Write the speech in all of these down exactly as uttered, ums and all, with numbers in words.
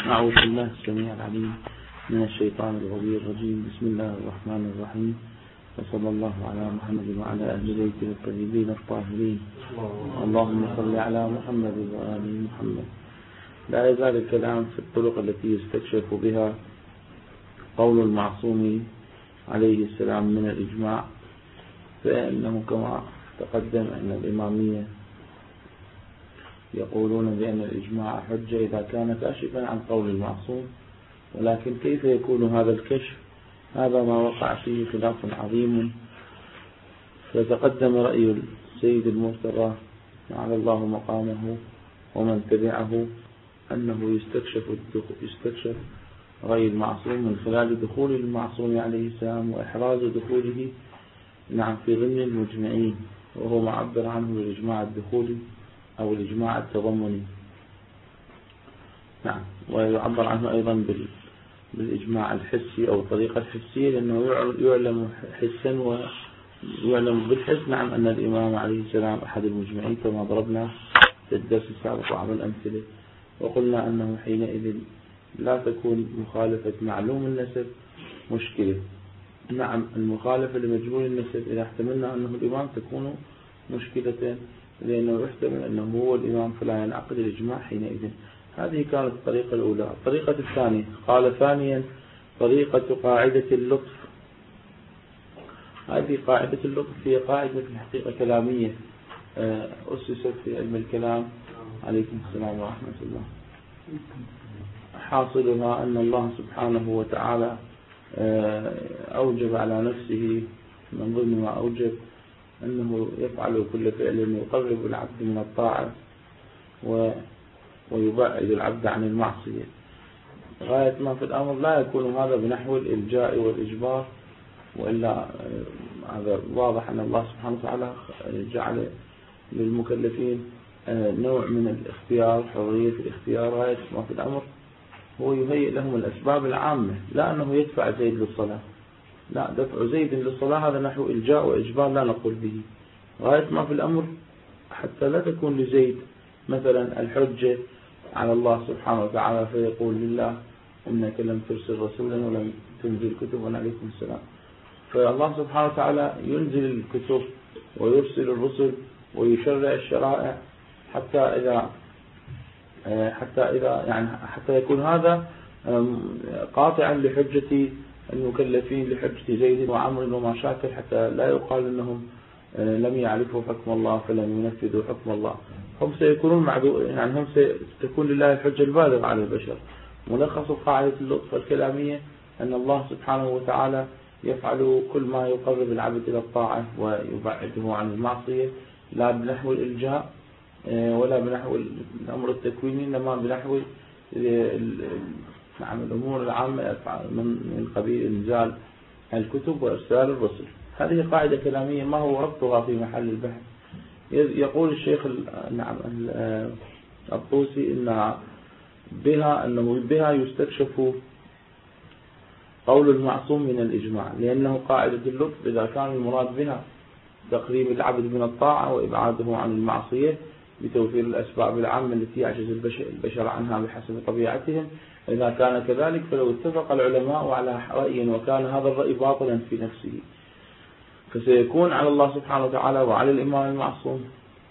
أعوذ بالله السميع العليم من الشيطان الغوي الرجيم. بسم الله الرحمن الرحيم، وصلى الله على محمد وعلى أهل بيته الطيبين الطاهرين. اللهم صل على محمد وآل محمد. لا يزال الكلام في الطرق التي يستكشف بها قول المعصوم عليه السلام من الإجماع، فإنه كما تقدم أن الإمامية يقولون بأن الإجماع حجة إذا كان كاشفا عن قول المعصوم، ولكن كيف يكون هذا الكشف؟ هذا ما وقع فيه خلاف عظيم. فتقدم رأي السيد المرتضى على الله مقامه ومن تبعه أنه يستكشف يستكشف رأي المعصوم من خلال دخول المعصوم عليه السلام وإحراز دخوله نعم في ضمن المجمعين، وهو ما عبر عنه بالإجماع الدخولي أو الإجماع التضمني. نعم، ويعبر عنه أيضا بالإجماع الحسي أو الطريقة الحسية، لأنه يعلم حسا ويعلم بالحس نعم أن الإمام عليه السلام أحد المجمعين، كما ضربنا في الدرس السابق بعض الأمثلة، وقلنا أنه حينئذ لا تكون مخالفة معلوم النسب مشكلة. نعم، المخالفة لمجهول النسب إذا احتملنا أنه الإمام تكون مشكلة، لأنه يحتمل أنه هو الإمام فلا ينعقد الإجماع حينئذ. هذه كانت الطريقة الأولى. الطريقة الثانية قال ثانيا طريقة قاعدة اللطف. هذه قاعدة اللطف هي قاعدة في الحقيقة كلامية أسست في علم الكلام. عليكم السلام ورحمة الله. حاصلها أن الله سبحانه وتعالى أوجب على نفسه من ضمن ما أوجب أنه يفعل كل فعل يقرب العبد من الطاعة ويبعد العبد عن المعصية. غاية ما في الأمر لا يكون هذا بنحو الإلجاء والإجبار، وإلا هذا واضح أن الله سبحانه وتعالى جعل للمكلفين نوع من الاختيار، حرية الاختيار. غاية ما في الأمر هو يهيئ لهم الأسباب العامة، لا أنه يدفع زيد للصلاة، لا، دفع زيد للصلاة هذا نحو إلجاء وإجبار لا نقول به. غاية ما في الأمر حتى لا تكون لزيد مثلا الحجة على الله سبحانه وتعالى فيقول لله إنك لم ترسل رسولا ولم تنزل كتبا. عليكم السلام. فالله سبحانه وتعالى ينزل الكتب ويرسل الرسل ويشرع الشرائع حتى إذا حتى إذا يعني حتى يكون هذا قاطعا لحجة المكلفين، لحجة زيد وعمر وما شاكل، حتى لا يقال أنهم لم يعرفوا حكم الله فلم ينفذوا حكم الله. هم سيكونون معذور، يعني هم ستكون لله الحجة البالغة على البشر. ملخص قاعدة اللطف الكلامية أن الله سبحانه وتعالى يفعل كل ما يقرب العبد إلى الطاعة ويبعده عن المعصية، لا بنحو الإلجاء ولا بنحو الأمر التكويني، إنما بنحو نعم الأمور العامة من قبيل إنزال الكتب وإرسال الرسل. هذه قاعدة كلامية ما هو ربطها في محل البحث. يقول الشيخ نعم الطوسي إن بها أنه بها يستكشف قول المعصوم من الإجماع، لأنه قاعدة اللطف إذا كان المراد بها تقريب العبد من الطاعة وإبعاده عن المعصية بتوفير الأسباب العامة التي يعجز البشر عنها بحسب طبيعتهم. إذا كان كذلك فلو اتفق العلماء على رأي وكان هذا الرأي باطلا في نفسه، فسيكون على الله سبحانه وتعالى وعلى الإمام المعصوم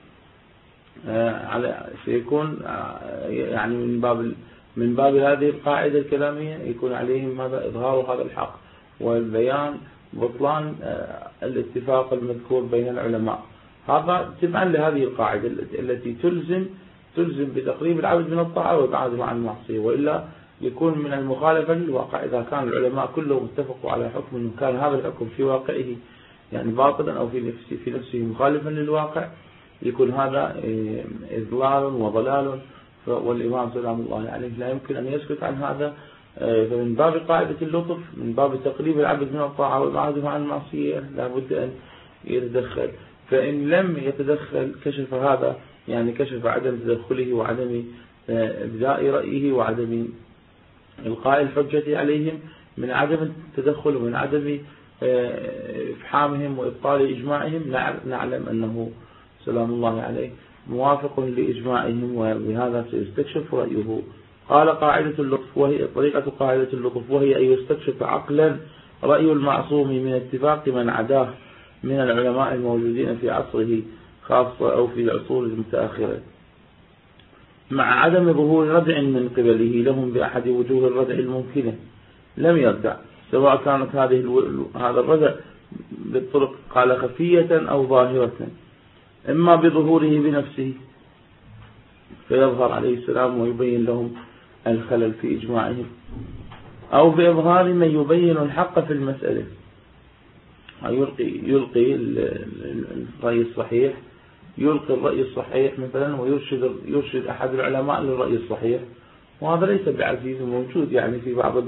سيكون يعني من باب من باب هذه القاعدة الكلامية يكون عليهم هذا إظهار هذا الحق والبيان بطلان الاتفاق المذكور بين العلماء. هذا تبعا لهذه القاعدة التي تلزم تلزم بتقريب العبد من الطاعة وإبعاده عن المعصية، وإلا يكون من المخالفة للواقع. إذا كان العلماء كلهم اتفقوا على حكم كان هذا الحكم في واقعه يعني باطلا أو في نفسه في نفسه مخالفا للواقع، يكون هذا إضلال وضلال، والإمام سلام الله عليه لا يمكن أن يسكت عن هذا. فمن باب قاعدة اللطف، من باب تقريب العبد من الطاعة وإبعاده عن المعصية، لا بد أن يتدخل. فإن لم يتدخل كشف هذا، يعني كشف عدم تدخله وعدم إبداء رأيه وعدم إلقاء الحجة عليهم من عدم التدخل ومن عدم إفحامهم وإبطال إجماعهم. نعلم أنه سلام الله عليه موافق لإجماعهم، وبهذا سيستكشف رأيه قال قاعدة اللطف وهي طريقة قاعدة اللطف وهي أن يستكشف عقلا رأي المعصوم من اتفاق من عداه من العلماء الموجودين في عصره خاصة أو في العصور المتأخرة، مع عدم ظهور ردع من قبله لهم بأحد وجوه الردع الممكنة. لم يردع، سواء كانت هذه هذا الردع بالطرق قال خفية أو ظاهرة، إما بظهوره بنفسه فيظهر عليه السلام ويبين لهم الخلل في إجماعهم، أو بإظهار من يبين الحق في المسألة، يلقي, يلقي الرأي الصحيح يلقي الرأي الصحيح مثلا ويرشد يرشد أحد العلماء للرأي الصحيح، وهذا ليس بعزيز موجود يعني في بعض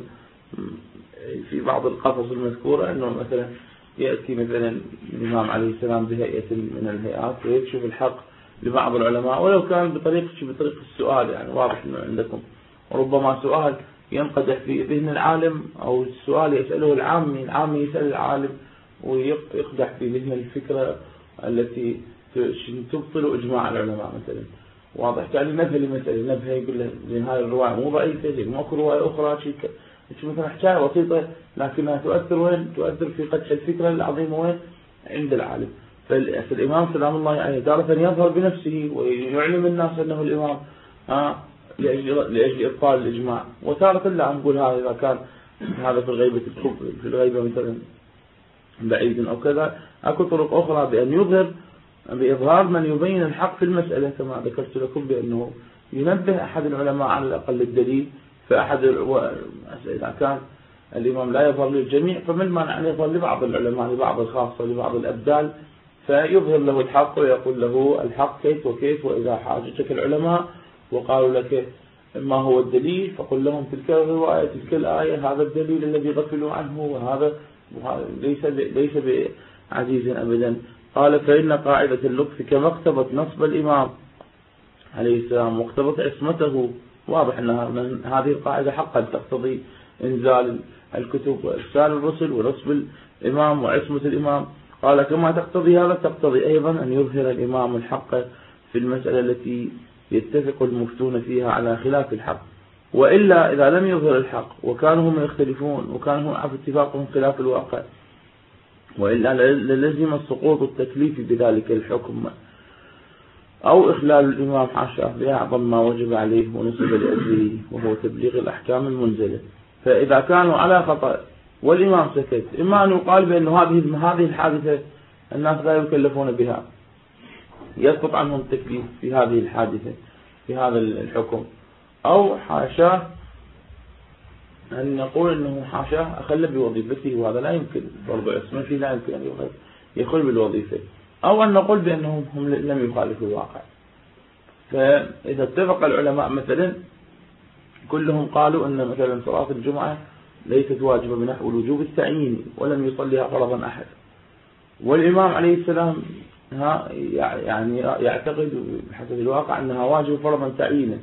في بعض القصص المذكورة، أنه مثلا يأتي مثلا الإمام عليه السلام بهيئة من الهيئات ويكشف الحق لبعض العلماء، ولو كان بطريقة بطريقة السؤال، يعني واضح أنه عندكم وربما سؤال ينقدح في ذهن العالم، أو السؤال يسأله العامي العامي يسأل العالم ويقدح في ذهن الفكرة التي تبطل إجماع العلماء مثلا. واضح يعني نبه لمسألة نبه يقول له هذه الرواية مو ضعيفة، ماكو رواية أخرى شيء مثلا حكاية بسيطة لكنها تؤثر وين؟ تؤثر في قدح الفكرة العظيمة وين؟ عند العالم. فالإمام سلام الله عليه تارة يظهر بنفسه ويعلم الناس أنه الإمام ها لأجل لأجل إبطال الإجماع، وتارة لا نقول هذا إذا كان هذا في الغيبة في الغيبة مثلا بعيد أو كذا، أكو طرق أخرى بأن يظهر بإظهار من يبين الحق في المسألة، كما ذكرت لكم بأنه ينبه أحد العلماء على الأقل الدليل، فأحد إذا كان الإمام لا يظهر للجميع فمن مانع أن يظهر لبعض العلماء لبعض الخاصة لبعض الأبدال، فيظهر له الحق ويقول له الحق كيف وكيف، وإذا حاجتك العلماء وقالوا لك ما هو الدليل فقل لهم تلك الرواية تلك الآية هذا الدليل الذي غفلوا عنه، وهذا ليس ليس بعزيز أبدا. قال فإن قاعدة اللطف كما اقتضت نصب الإمام عليه السلام واقتضت عصمته، واضح أن هذه القاعدة حقا تقتضي إنزال الكتب وإرسال الرسل ونصب الإمام وعصمة الإمام. قال كما تقتضي هذا تقتضي أيضا أن يظهر الإمام الحق في المسألة التي يتفق المفتون فيها على خلاف الحق، وإلا إذا لم يظهر الحق وكانوا هم يختلفون وكانوا في اتفاقهم خلاف الواقع، وإلا للزم السقوط التكليف بذلك الحكم أو إخلال الإمام حاشاه بأعظم ما وجب عليه ونسب لأجله وهو تبليغ الأحكام المنزلة. فإذا كانوا على خطأ والإمام سكت، إما أن يقال بأن هذه هذه الحادثة الناس لا يكلفون بها يسقط عنهم التكليف في هذه الحادثة في هذا الحكم، أو حاشاه أن نقول أنه حاشاه أخل بوظيفته وهذا لا يمكن برضو عصمته لا يمكن أن يخل بالوظيفة، أو أن نقول بأنهم هم لم يخالفوا الواقع. فإذا اتفق العلماء مثلا كلهم قالوا أن مثلا صلاة الجمعة ليست واجبة بنحو الوجوب التعييني ولم يصليها فرضا أحد، والإمام عليه السلام ها يعني يعتقد بحسب الواقع أنها واجبة فرضا تعيينا،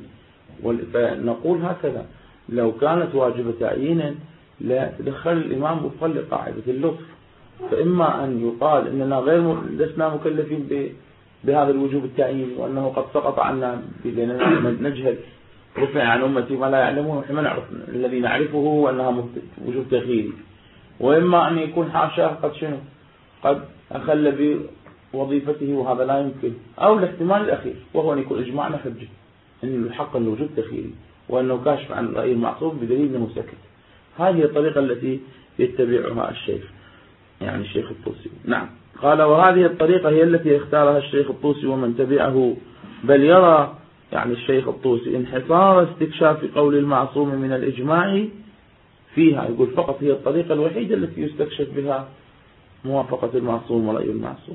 فنقول هكذا لو كانت واجبة تعيينا لا تدخل الإمام وفقا لقاعدة اللطف، فإما أن يقال إننا غير لسنا مكلفين بهذا الوجوب التعييني وأنه قد سقط عنا لأننا نجهل رفع عن أمتي ما لا يعلمون ونحن نعرف الذي نعرفه أنها وجوب تخييري، وإما أن يكون حاشاه قد شنو قد أخل بوظيفته وهذا لا يمكن، أو الاحتمال الأخير وهو أن يكون إجماعنا حجة أن الحق الوجوب تخييري وأنه كاشف عن رأي المعصوم بدليل أنه سكت. هذه الطريقة التي يتبعها الشيخ يعني الشيخ الطوسي. نعم. قال وهذه الطريقة هي التي اختارها الشيخ الطوسي ومن تبعه، بل يرى يعني الشيخ الطوسي انحصار استكشاف قول المعصوم من الإجماع فيها، يقول فقط هي الطريقة الوحيدة التي يستكشف بها موافقة المعصوم ورأي المعصوم.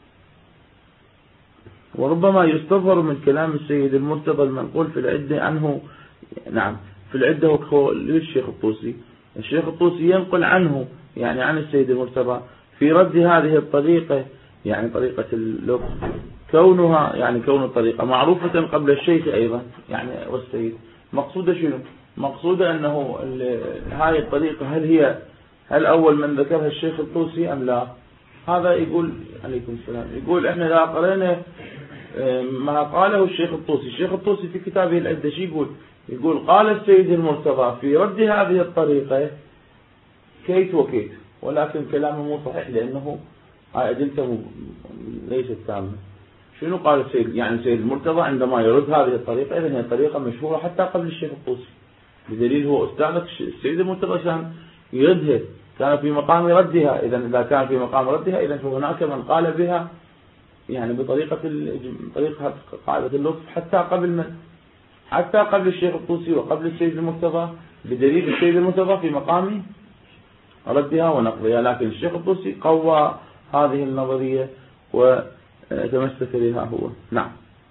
وربما يستظهر من كلام السيد المرتضى المنقول في العدة عنه، نعم في العدة هو للشيخ الطوسي، الشيخ الطوسي ينقل عنه يعني عن السيد المرتضى في رد هذه الطريقة يعني طريقة اللطف كونها يعني كون الطريقة معروفة قبل الشيخ أيضا يعني والسيد، مقصودة شنو؟ مقصودة أنه هذه الطريقة هل هي هل أول من ذكرها الشيخ الطوسي أم لا؟ هذا يقول عليكم السلام يقول إحنا لا قرأنا ما قاله الشيخ الطوسي. الشيخ الطوسي في كتابه العدة شي يقول؟ يقول قال السيد المرتضى في رد هذه الطريقة كيت وكيت، ولكن كلامه مو صحيح لأنه أدلته ليست تامة. شنو قال السيد؟ يعني السيد المرتضى عندما يرد هذه الطريقة إذن هي طريقة مشهورة حتى قبل الشيخ الطوسي، بدليل هو أستاذ السيد المرتضى كان يردها، كان في مقام ردها. إذا إذا كان في مقام ردها إذا فهناك من قال بها يعني بطريقة طريقة قاعدة اللطف حتى قبل من حتى قبل الشيخ الطوسي وقبل السيد المرتضى، بدليل السيد المرتضى في مقام ردها ونقضها، لكن الشيخ الطوسي قوى هذه النظرية وتمسك بها هو. نعم.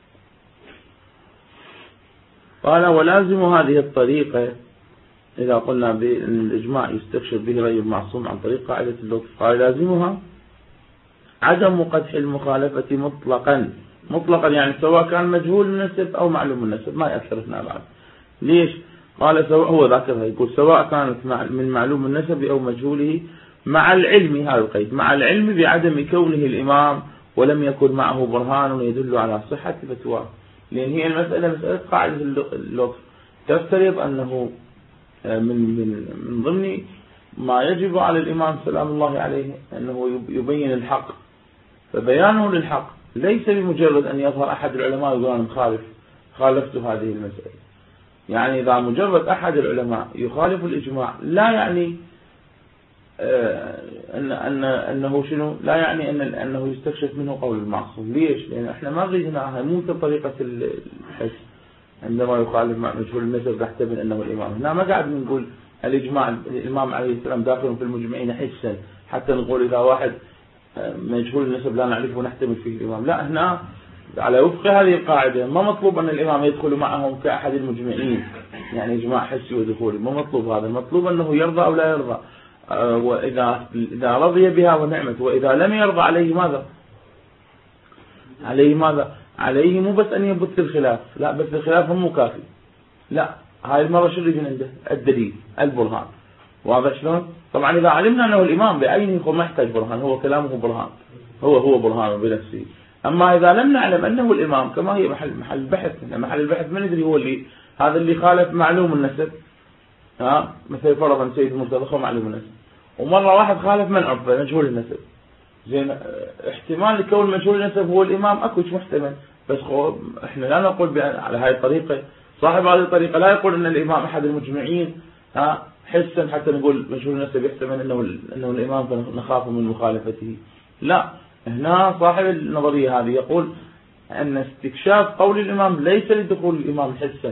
قال ولازم هذه الطريقة إذا قلنا بأن الإجماع يستكشف به رأي المعصوم عن طريق قاعدة اللطف، قال لازمها عدم قدح المخالفة مطلقا. مطلقا يعني سواء كان مجهول النسب أو معلوم النسب ما يأثر هنا بعد. ليش؟ قال سواء، هو ذاكرها يقول سواء كانت من معلوم النسب أو مجهوله مع العلم، هذا القيد، مع العلم بعدم كونه الإمام ولم يكن معه برهان يدل على صحة فتواه. لأن هي المسألة مسألة قاعدة اللطف تفترض أنه من من من ضمن ما يجب على الإمام سلام الله عليه أنه يبين الحق، فبيانه للحق ليس بمجرد أن يظهر أحد العلماء يقول أنا مخالف خالفت هذه المسألة. يعني إذا مجرد أحد العلماء يخالف الإجماع لا يعني أن أن أنه شنو، لا يعني أن أنه يستكشف منه قول المعصوم. ليش؟ لأن إحنا ما نريدها مو كطريقة الحس، عندما يخالف مجهول النسب نحتمل أنه الإمام. هنا ما قاعد نقول الإجماع الإمام عليه السلام داخل في المجمعين حسا حتى نقول إذا واحد مجهول النسب لا نعرفه نحتمل فيه الإمام. لا، هنا على وفق هذه القاعدة ما مطلوب أن الإمام يدخل معهم كأحد المجمعين، يعني إجماع حسي ودخولي، ما مطلوب هذا. المطلوب أنه يرضى أو لا يرضى، وإذا إذا رضي بها ونعمت، وإذا لم يرضى عليه ماذا؟ عليه ماذا؟ عليه مو بس أن يبث الخلاف، لا بس الخلاف هم كافي، لا هاي المرة شو اللي عنده؟ الدليل، البرهان. واضح شلون؟ طبعا إذا علمنا أنه الإمام بعينه هو ما يحتاج برهان، هو كلامه برهان، هو هو برهان بنفسه. أما إذا لم نعلم أنه الإمام كما هي محل محل البحث، محل البحث من يدري هو اللي هذا اللي خالف معلوم النسب، ها مثل فرضا سيد المرتضى معلوم النسب، ومرة واحد خالف من عرفه مجهول النسب. زين، احتمال لكون مجهول النسب هو الإمام أكو محتمل، بس احنا لا نقول على هاي الطريقة. صاحب هذه الطريقة لا يقول أن الإمام أحد المجمعين ها حسا حتى نقول مجهول النسب يحتمل أنه أنه الإمام فنخاف من مخالفته. لا، هنا صاحب النظرية هذه يقول أن استكشاف قول الإمام ليس لدخول الإمام حسا،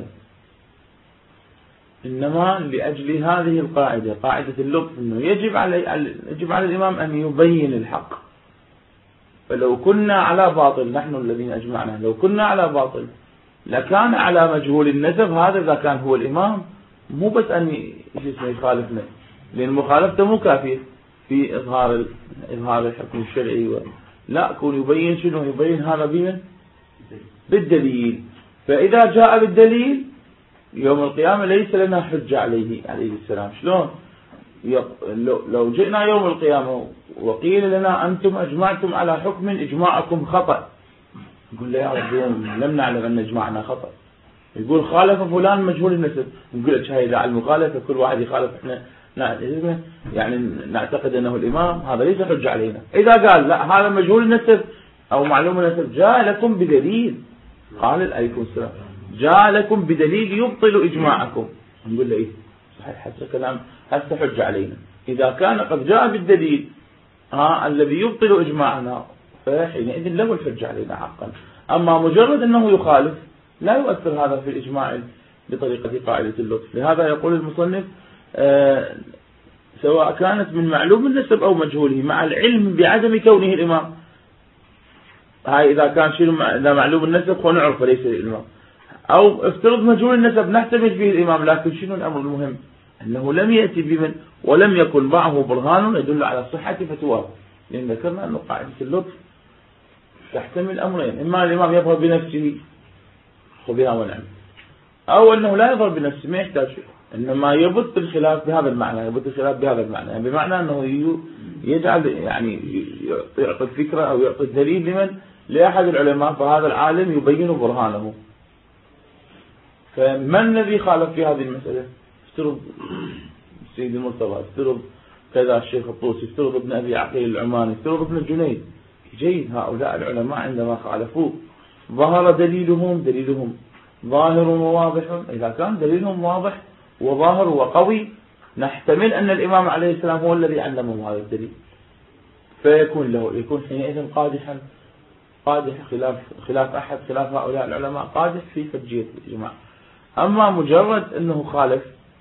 إنما لأجل هذه القاعدة، قاعدة اللطف، أنه يجب على يجب على الإمام أن يبين الحق. فلو كنا على باطل نحن الذين أجمعنا، لو كنا على باطل لكان على مجهول النسب هذا إذا كان هو الإمام مو بس أن يخالفنا، لأن مخالفته مو كافية في إظهار إظهار الحكم الشرعي، لا كون يبين شنو، يبين هذا بمن؟ بالدليل. فإذا جاء بالدليل يوم القيامة ليس لنا حجة عليه عليه السلام. شلون؟ لو جئنا يوم القيامة وقيل لنا أنتم أجمعتم على حكم إجماعكم خطأ، نقول له يا رب لم نعلم أن إجماعنا خطأ. يقول خالف فلان مجهول النسب، نقول لك هاي على المخالفة كل واحد يخالف احنا يعني نعتقد أنه الإمام، هذا ليس حجة علينا. إذا قال لا هذا مجهول النسب أو معلوم النسب جاء لكم بدليل، قال عليكم السلام جاء لكم بدليل يبطل إجماعكم، نقول له إيه صحيح هذا كلام هذا حجة علينا. إذا كان قد جاء بالدليل ها الذي يبطل إجماعنا فحينئذ له الحجة علينا حقا. أما مجرد أنه يخالف لا يؤثر هذا في الإجماع بطريقة قاعدة اللطف. لهذا يقول المصنف آه سواء كانت من معلوم النسب أو مجهوله مع العلم بعدم كونه الإمام. هاي إذا كان شيء إذا معلوم النسب فنعرف ليس الإمام، أو افترض مجهول النسب نحتمل فيه الإمام، لكن شنو الأمر المهم أنه لم يأتي بمن ولم يكن معه برهان يدل على صحة فتواه. لأن ذكرنا أن قاعدة اللطف تحتمل أمرين، إما الإمام يظهر بنفسه خذها ونعم، أو أنه لا يظهر بنفسه ما يحتاج شيء، إنما يبث الخلاف بهذا المعنى، يبث الخلاف بهذا المعنى، يعني بمعنى أنه يجعل يعني يعطي الفكرة أو يعطي الدليل لمن لأحد العلماء، فهذا العالم يبين برهانه. فمن الذي خالف في هذه المسألة؟ افترض سيد المرتضى، افترض كذا الشيخ الطوسي، افترض ابن أبي عقيل العماني، افترض ابن الجنيد. جيد، هؤلاء العلماء عندما خالفوه ظهر دليلهم دليلهم ظاهر وواضح. إذا كان دليلهم واضح وظاهر وقوي نحتمل أن الإمام عليه السلام هو الذي علمهم هذا الدليل، فيكون له يكون حينئذ قادحا قادح خلاف خلاف أحد خلاف هؤلاء العلماء قادح في حجية الإجماع. أما مجرد أنه خالف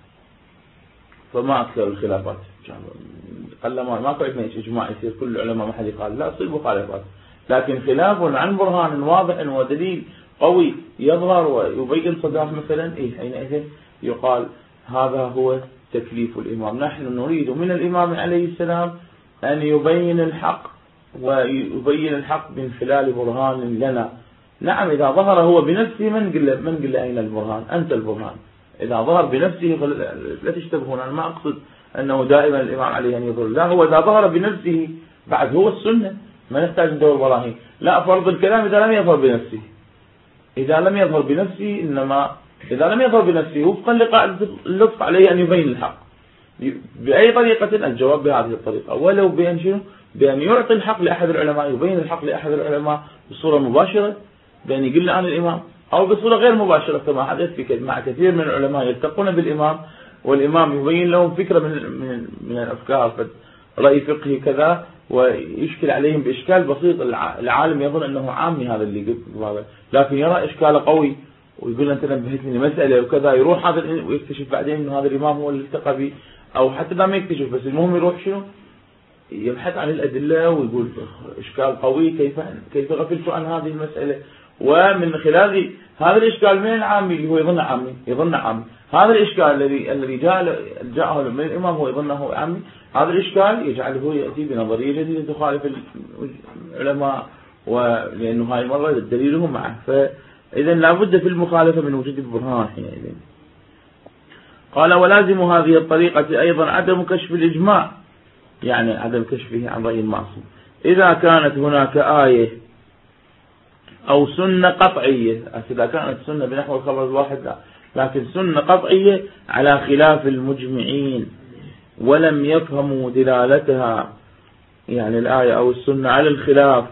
فما أكثر الخلافات، قال ما ما عندنا إجماع يصير كل العلماء ما حد يقال، لا تصير مخالفات، لكن خلاف عن برهان واضح ودليل قوي يظهر ويبين صداه مثلا، إيه حينئذ يقال هذا هو تكليف الإمام. نحن نريد من الإمام عليه السلام أن يبين الحق، ويبين الحق من خلال برهان لنا. نعم، إذا ظهر هو بنفسه من قل من قل أين البرهان؟ أنت البرهان. إذا ظهر بنفسه لا تشتبهون، أنا ما أقصد أنه دائما الإمام عليه أن يظهر، لا، هو إذا ظهر بنفسه بعد هو السنة، ما نحتاج ندور براهين. لا، فرض الكلام إذا لم يظهر بنفسه، إذا لم يظهر بنفسه إنما إذا لم يظهر بنفسه وفقا لقاعدة اللطف عليه أن يبين الحق بأي طريقة. الجواب بهذه الطريقة، ولو بأن شنو؟ بأن يعطي الحق لأحد العلماء، يبين الحق لأحد العلماء بصورة مباشرة بأن يقول عن الإمام، أو بصورة غير مباشرة كما حدث في مع كثير من العلماء يلتقون بالإمام والإمام يبين لهم فكرة من من من الأفكار، رأي فقهي كذا، ويشكل عليهم بإشكال بسيط. العالم يظن أنه عامي هذا اللي قلت، لكن يرى إشكال قوي ويقول أنت نبهتني مسألة وكذا، يروح هذا ويكتشف بعدين أنه هذا الإمام هو اللي التقى به، أو حتى ما يكتشف، بس المهم يروح شنو يبحث عن الأدلة ويقول إشكال قوي، كيف كيف غفلت عن هذه المسألة. ومن خلال هذا الإشكال من العامي اللي هو يظن عامي يظن عامي هذا الإشكال الذي الذي جاء جاءه من الإمام هو يظنه عامي، هذا الإشكال يجعله يأتي بنظرية جديدة تخالف العلماء، ولأنه هاي المرة دليلهم معه. فإذا لابد في المخالفة من وجود البرهان حينئذ. قال ولازم هذه الطريقة أيضا عدم كشف الإجماع، يعني عدم كشفه عن رأي المعصوم. إذا كانت هناك آية أو سنة قطعية، إذا كانت سنة بنحو الخبر الواحد لا، لكن سنة قطعية على خلاف المجمعين ولم يفهموا دلالتها، يعني الآية أو السنة على الخلاف،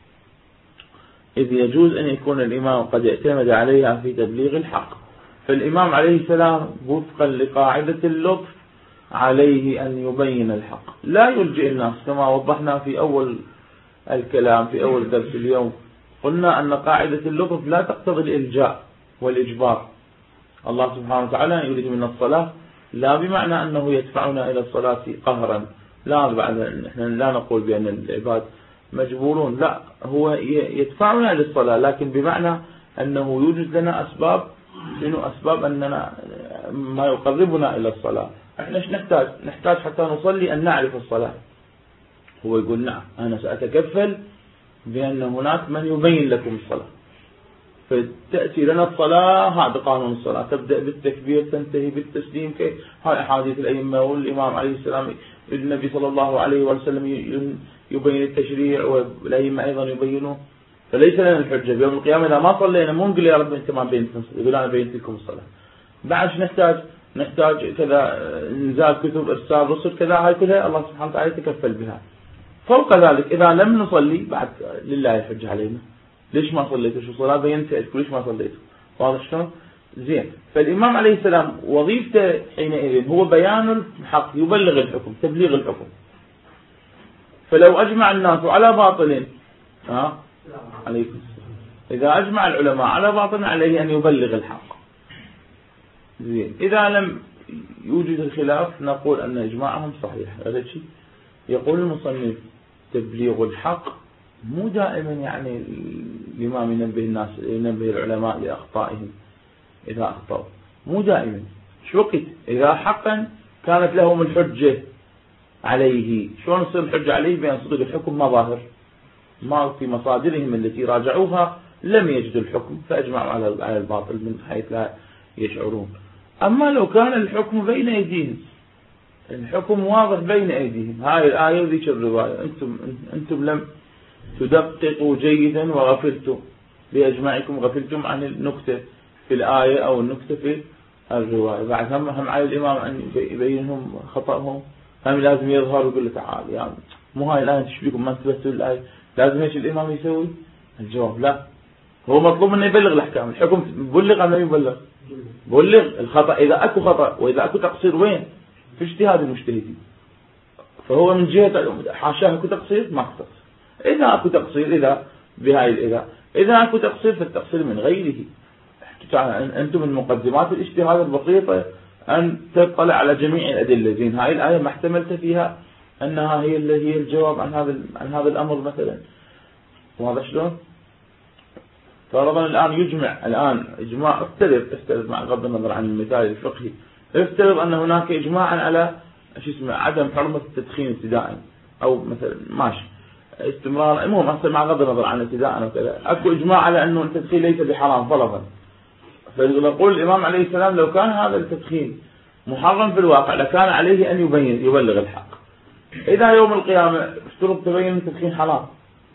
إذ يجوز أن يكون الإمام قد اعتمد عليها في تبليغ الحق. فالإمام عليه السلام وفقا لقاعدة اللطف عليه أن يبين الحق، لا يلجئ الناس، كما وضحنا في أول الكلام في أول درس اليوم. قلنا أن قاعدة اللطف لا تقتضي الإلجاء والإجبار. الله سبحانه وتعالى يريد من الصلاة لا بمعنى أنه يدفعنا إلى الصلاة قهرا، لا، بعد نحن لا نقول بأن العباد مجبورون، لا، هو يدفعنا للصلاة، لكن بمعنى أنه يوجد لنا أسباب، شنو أسباب أننا ما يقربنا إلى الصلاة. احنا ايش نحتاج؟ نحتاج حتى نصلي أن نعرف الصلاة. هو يقول نعم أنا سأتكفل بأن هناك من يبين لكم الصلاة، فتأتي لنا الصلاة، هذا قانون الصلاة، تبدأ بالتكبير تنتهي بالتسليم، كيف هاي أحاديث الأئمة والإمام عليه السلام، النبي صلى الله عليه وسلم يبين التشريع والأئمة أيضا يبينوه. فليس لنا الحجة بيوم القيامة إذا ما صلينا مو نقول يا رب أنت ما بينت، يقول أنا بينت لكم الصلاة. بعد نحتاج نحتاج كذا إنزال كتب، إرسال رسل، كذا، هاي كلها الله سبحانه وتعالى يتكفل بها. فوق ذلك إذا لم نصلي بعد لله الحجة علينا، ليش ما صليتوا؟ شو صلاة بينت ليش ما صليتوا؟ واضح شلون؟ زين. فالإمام عليه السلام وظيفته حينئذ هو بيان الحق، يبلغ الحكم، تبليغ الحكم. فلو أجمع الناس على باطل، ها عليكم السلام، إذا أجمع العلماء على باطل عليه أن يبلغ الحق. زين. إذا لم يوجد الخلاف نقول أن إجماعهم صحيح. هذا شيء يقول المصنف تبليغ الحق مو دائما يعني الإمام ينبه الناس ينبه العلماء لأخطائهم إذا أخطأوا، مو دائما. شو وقت إذا حقا كانت لهم الحجة عليه، شلون تصير الحجة عليه؟ بأن صدق الحكم ما ظاهر، ما في مصادرهم التي راجعوها لم يجدوا الحكم فأجمعوا على الباطل من حيث لا يشعرون. أما لو كان الحكم بين أيديهم، الحكم واضح بين أيديهم، هاي الآية وذيك الرواية، أنتم أنتم لم تدققوا جيدا وغفلتم بأجماعكم، غفلتم عن النكتة، في الآية أو النكتة في الرواية. بعد هم هم على الإمام أن يبينهم خطأهم، هم لازم يظهر ويقول له تعال يعني مو هاي الآية تشبيكم ما انتبهتوا الآية، لازم ايش الإمام يسوي؟ الجواب لا، هو مطلوب منه يبلغ الأحكام. الحكم بلغ أم لا يبلغ؟ بلغ. الخطأ إذا أكو خطأ وإذا أكو تقصير وين؟ في اجتهاد المجتهدين. فهو من جهة حاشاه أكو تقصير ما تقصير. إذا أكو تقصير إذا بهاي الإذا إذا أكو تقصير فالتقصير من غيره. أنتم من مقدمات الاجتهاد البسيطة أن تطلع على جميع الأدلة. زين هاي الآية ما احتملت فيها أنها هي اللي هي الجواب عن هذا عن هذا الأمر مثلا. وهذا شلون؟ فرضا الآن يجمع الآن إجماع افترض افترض مع غض النظر عن المثال الفقهي، افترض أن هناك إجماعا على شو اسمه عدم حرمة التدخين ابتداء أو مثلا ماشي استمرار، المهم أصلا مع غض النظر عن ابتداء وكذا اكو إجماع على أنه التدخين ليس بحرام فرضا. فنقول الإمام عليه السلام لو كان هذا التدخين محرم في الواقع لكان عليه أن يبين يبلغ الحق. إذا يوم القيامة افترض تبين التدخين حرام،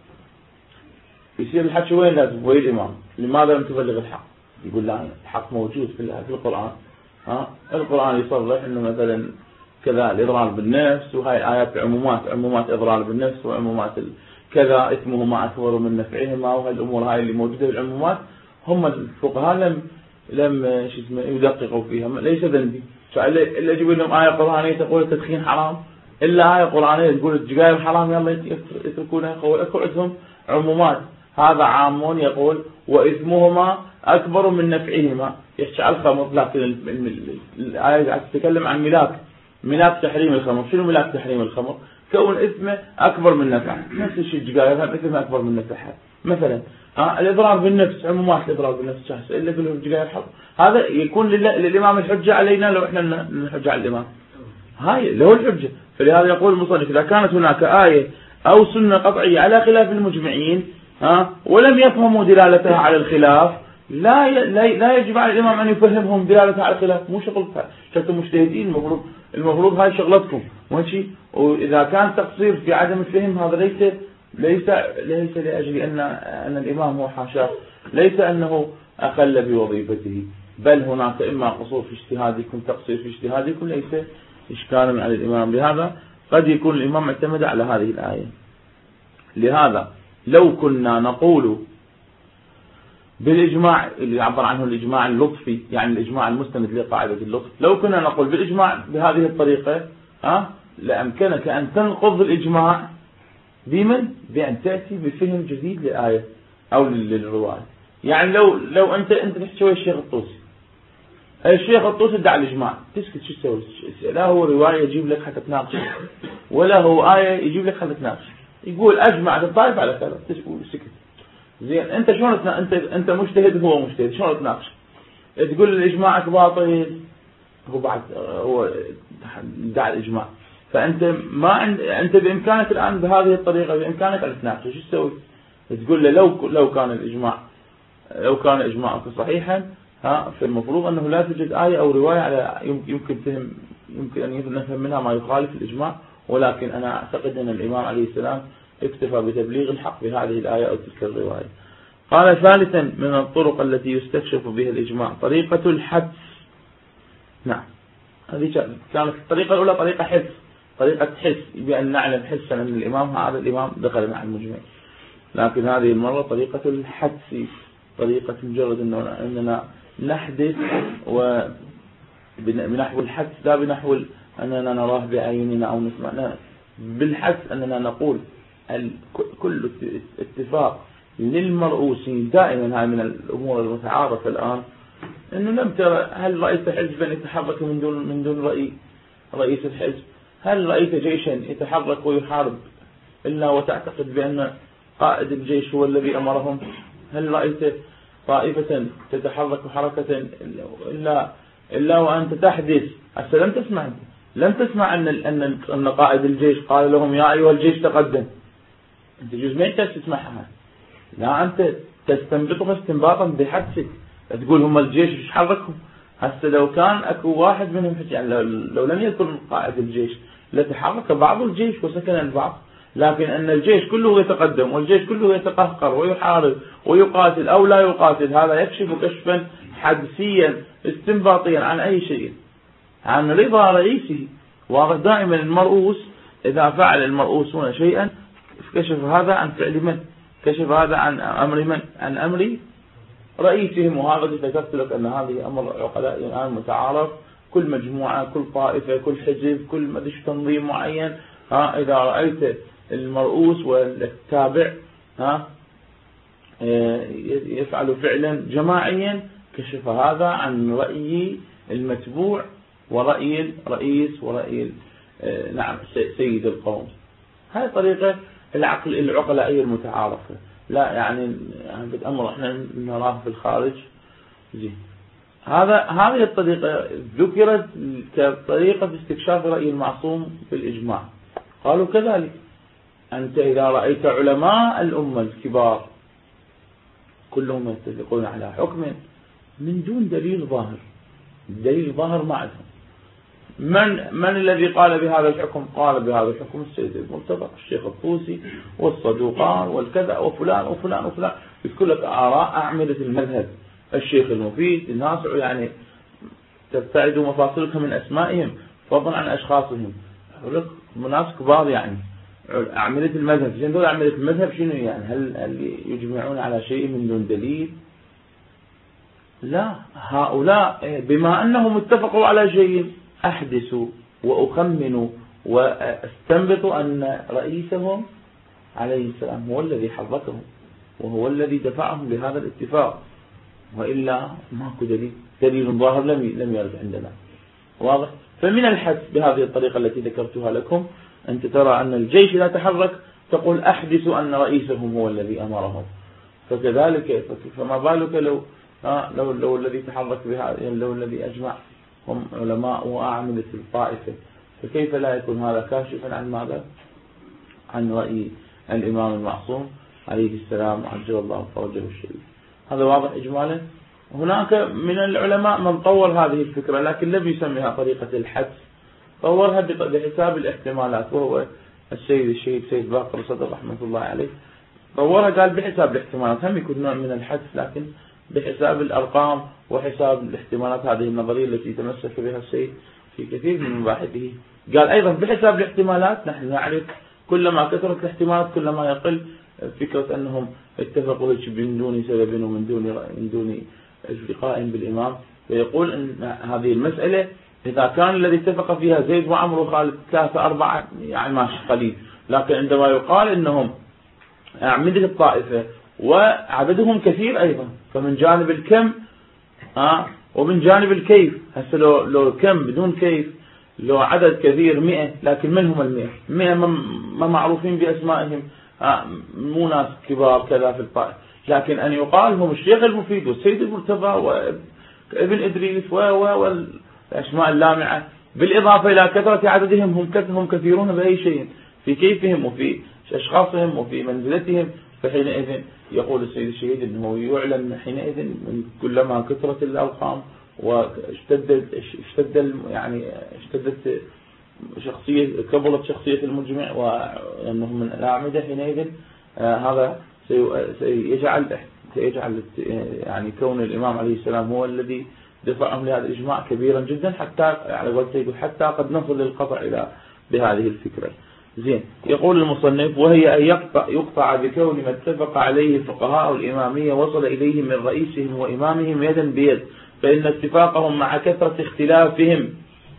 يصير الحكي وين لازم؟ وين الإمام؟ لماذا لم تبلغ الحق؟ يقول لا الحق موجود في في القرآن. ها القرآن يصرح إنه مثلا كذا الإضرار بالنفس، وهاي آيات عمومات عمومات إضرار بالنفس وعمومات كذا اسمهما أكبر من نفعهما، وهالأمور هاي اللي موجودة بالعمومات هم الفقهاء لم لم شو اسمه يدققوا فيها. ليس ذنبي إلا يجيب لهم آية قرآنية تقول التدخين حرام، إلا آية قرآنية تقول السجاير حرام يلا يتركونها. عندهم عمومات، هذا عام يقول وإثمهما أكبر من نفعهما، يحكي على الخمر، لكن الآية تتكلم عن ملاك ملاك تحريم الخمر. شنو ملاك تحريم الخمر؟ كون إثمه أكبر من نفعه. نفس الشيء السجاير إثمه أكبر من نفعها مثلا. ها الإضرار بالنفس عمومات الإضرار بالنفس شخص إلا يقول السجاير حرام. هذا يكون للإمام الحجة علينا لو إحنا نحجة على الإمام، هاي له الحجة. فلهذا يقول المصنف إذا كانت هناك آية أو سنة قطعية على خلاف المجمعين ها ولم يفهموا دلالتها على الخلاف، لا لا يجب على الإمام أن يفهمهم دلالتها على الخلاف. مو شغلتها، شغلتهم مجتهدين، المفروض المفروض هاي شغلتكم ماشي. وإذا كان تقصير في عدم الفهم هذا ليس ليس ليس لأجل أن أن الإمام هو حاشاه، ليس أنه أخل بوظيفته، بل هناك إما قصور في اجتهادكم تقصير في اجتهادكم ليس إشكالا على الإمام. لهذا قد يكون الإمام اعتمد على هذه الآية. لهذا لو كنا نقول بالإجماع اللي يعبر عنه الإجماع اللطفي، يعني الإجماع المستند لقاعدة اللطف، لو كنا نقول بالإجماع بهذه الطريقة ها لأمكنك أن تنقض الإجماع بمن؟ بأن تأتي بفهم جديد لآية أو للرواية. يعني لو لو أنت أنت تحكي الشيخ الطوسي، الشيخ الطوسي ادعى الإجماع، تسكت شو تسوي؟ لا هو رواية يجيب لك حتى تناقش، ولا هو آية يجيب لك حتى تناقش. يقول أجمع الطائف على كذا سكت. زين أنت شلون أنت أنت مجتهد هو مجتهد، شلون تناقش؟ تقول الإجماعك باطل، هو بعد هو ادعى الإجماع. فأنت ما عند أنت بإمكانك الآن بهذه الطريقة بإمكانك أن تناقش. شو تسوي؟ تقول له لو لو كان الإجماع لو كان إجماعك صحيحا ها فالمفروض أنه لا توجد آية أو رواية على يمكن فهم يمكن أن نفهم منها ما يخالف الإجماع، ولكن أنا أعتقد أن الإمام عليه السلام اكتفى بتبليغ الحق بهذه الآية أو تلك الرواية. قال ثالثا من الطرق التي يستكشف بها الإجماع طريقة الحدس. نعم هذه كانت الطريقة الأولى طريقة حدس، طريقة حس بأن نعلم حسا أن الإمام هذا الإمام دخل مع المجمع. لكن هذه المرة طريقة الحدس، طريقة مجرد أننا نحدث وبنحو الحدس لا بنحو أننا نراه بعيننا أو نسمعنا، بالحدس أننا نقول كل اتفاق للمرؤوسين دائما. هاي من الأمور المتعارفة الآن أنه لم ترى هل رأيت حزبا يتحرك من دون من دون رأي رئيس الحزب؟ هل رأيت جيشا يتحرك ويحارب إلا وتعتقد بأن قائد الجيش هو الذي أمرهم؟ هل رأيت طائفة تتحرك حركة إلا إلا وأنت تحدث؟ هسه لم تسمع لم تسمع أن أن أن قائد الجيش قال لهم يا أيها الجيش تقدم. أنت جزء ما أنت تسمعها، لا أنت تستنبطها استنباطا بحدسك، تقول هم الجيش ايش حركهم. هسه لو كان اكو واحد منهم يعني لو, لو لم يكن قائد الجيش لتحرك بعض الجيش وسكن البعض، لكن أن الجيش كله يتقدم والجيش كله يتقهقر ويحارب ويقاتل أو لا يقاتل، هذا يكشف كشفا حدسيا استنباطيا عن أي شيء، عن رضا رئيسه. واضح؟ دائما المرؤوس إذا فعل المرؤوسون شيئا كشف هذا عن فعل من؟ كشف هذا عن أمر من؟ عن أمر رئيسهم. وهذا ذكرت لك أن هذه أمر عقلاء الآن متعارف، كل مجموعة كل طائفة كل حزب كل مدش تنظيم معين، ها إذا رأيت المرؤوس والتابع ها يفعل فعلا جماعيا كشف هذا عن رأي المتبوع ورأي الرئيس ورأي نعم سيد القوم. هذه طريقة العقل العقلائية المتعارفة، لا يعني بالأمر احنا نراه في الخارج. زين، هذا هذه الطريقة ذكرت كطريقة استكشاف رأي المعصوم بالإجماع. قالوا كذلك أنت إذا رأيت علماء الأمة الكبار كلهم يتفقون على حكم من دون دليل ظاهر، الدليل ظاهر ما عندهم، من من الذي قال بهذا الحكم؟ قال بهذا الحكم السيد المرتضى، الشيخ الطوسي والصدوقان والكذا وفلان وفلان وفلان، يذكر لك آراء أعمدة المذهب، الشيخ المفيد، الناس يعني تبتعد مفاصلك من أسمائهم فضلا عن أشخاصهم، يقول لك ناس كبار يعني أعمدة المذهب. زين، دول أعمدة المذهب شنو يعني؟ هل هل يجمعون على شيء من دون دليل؟ لا، هؤلاء بما أنهم اتفقوا على شيء أحدث وأخمن واستنبط أن رئيسهم عليه السلام هو الذي حركهم وهو الذي دفعهم لهذا الاتفاق، وإلا ماكو دليل، دليل ظاهر لم لم يرد عندنا. واضح؟ فمن الحدس بهذه الطريقة التي ذكرتها لكم أنت ترى أن الجيش لا تحرك تقول أحدث أن رئيسهم هو الذي أمرهم، فكذلك فما بالك لو لو لو الذي تحرك بها لو الذي أجمع هم علماء وأعمدة الطائفة، فكيف لا يكون هذا كاشفا عن ماذا؟ عن رأي الإمام المعصوم عليه السلام عجل الله فرجه الشريف. هذا واضح إجمالا. هناك من العلماء من طور هذه الفكرة لكن لم يسميها طريقة الحدس، طورها بحساب الاحتمالات، وهو السيد الشهيد سيد باقر صدر رحمة الله عليه طورها، قال بحساب الاحتمالات، هم يكون نوع من الحدس لكن بحساب الأرقام وحساب الاحتمالات. هذه النظرية التي تمسك بها السيد في كثير من مباحثه. قال أيضا بحساب الاحتمالات نحن نعرف كلما كثرت الاحتمالات كلما يقل فكرة أنهم اتفقوا من دون سبب ومن دون من دون التقاء بالإمام. ويقول أن هذه المسألة إذا كان الذي اتفق فيها زيد وعمر وخالد ثلاثة أربعة يعني ماشي قليل، لكن عندما يقال أنهم أعمدة الطائفة وعددهم كثير أيضا، فمن جانب الكم آه ومن جانب الكيف. هسه لو لو كم بدون كيف، لو عدد كثير مئة لكن من هم المئة؟ مئة ما معروفين بأسمائهم، آه مو ناس كبار كذا في الطائفة، لكن أن يقال هم الشيخ المفيد والسيد المرتضى وابن إدريس والأسماء اللامعة، بالإضافة إلى كثرة عددهم هم هم كثيرون بأي شيء في كيفهم وفي أشخاصهم وفي منزلتهم. فحينئذ يقول السيد الشهيد أنه يعلم حينئذ من كلما كثرت الأرقام واشتدت اشتد يعني اشتدت شخصية كبرت شخصية المجمع وأنه من الأعمدة، حينئذ آه هذا سيجعل سيجعل يعني كون الإمام عليه السلام هو الذي دفعهم لهذا الإجماع كبيرا جدا، حتى على قول سيد حتى قد نصل للقطع إلى بهذه الفكرة. زين، يقول المصنف وهي أن يقطع, يقطع بكون ما اتفق عليه فقهاء الإمامية وصل إليه من رئيسهم وإمامهم يدا بيد، فإن اتفاقهم مع كثرة اختلافهم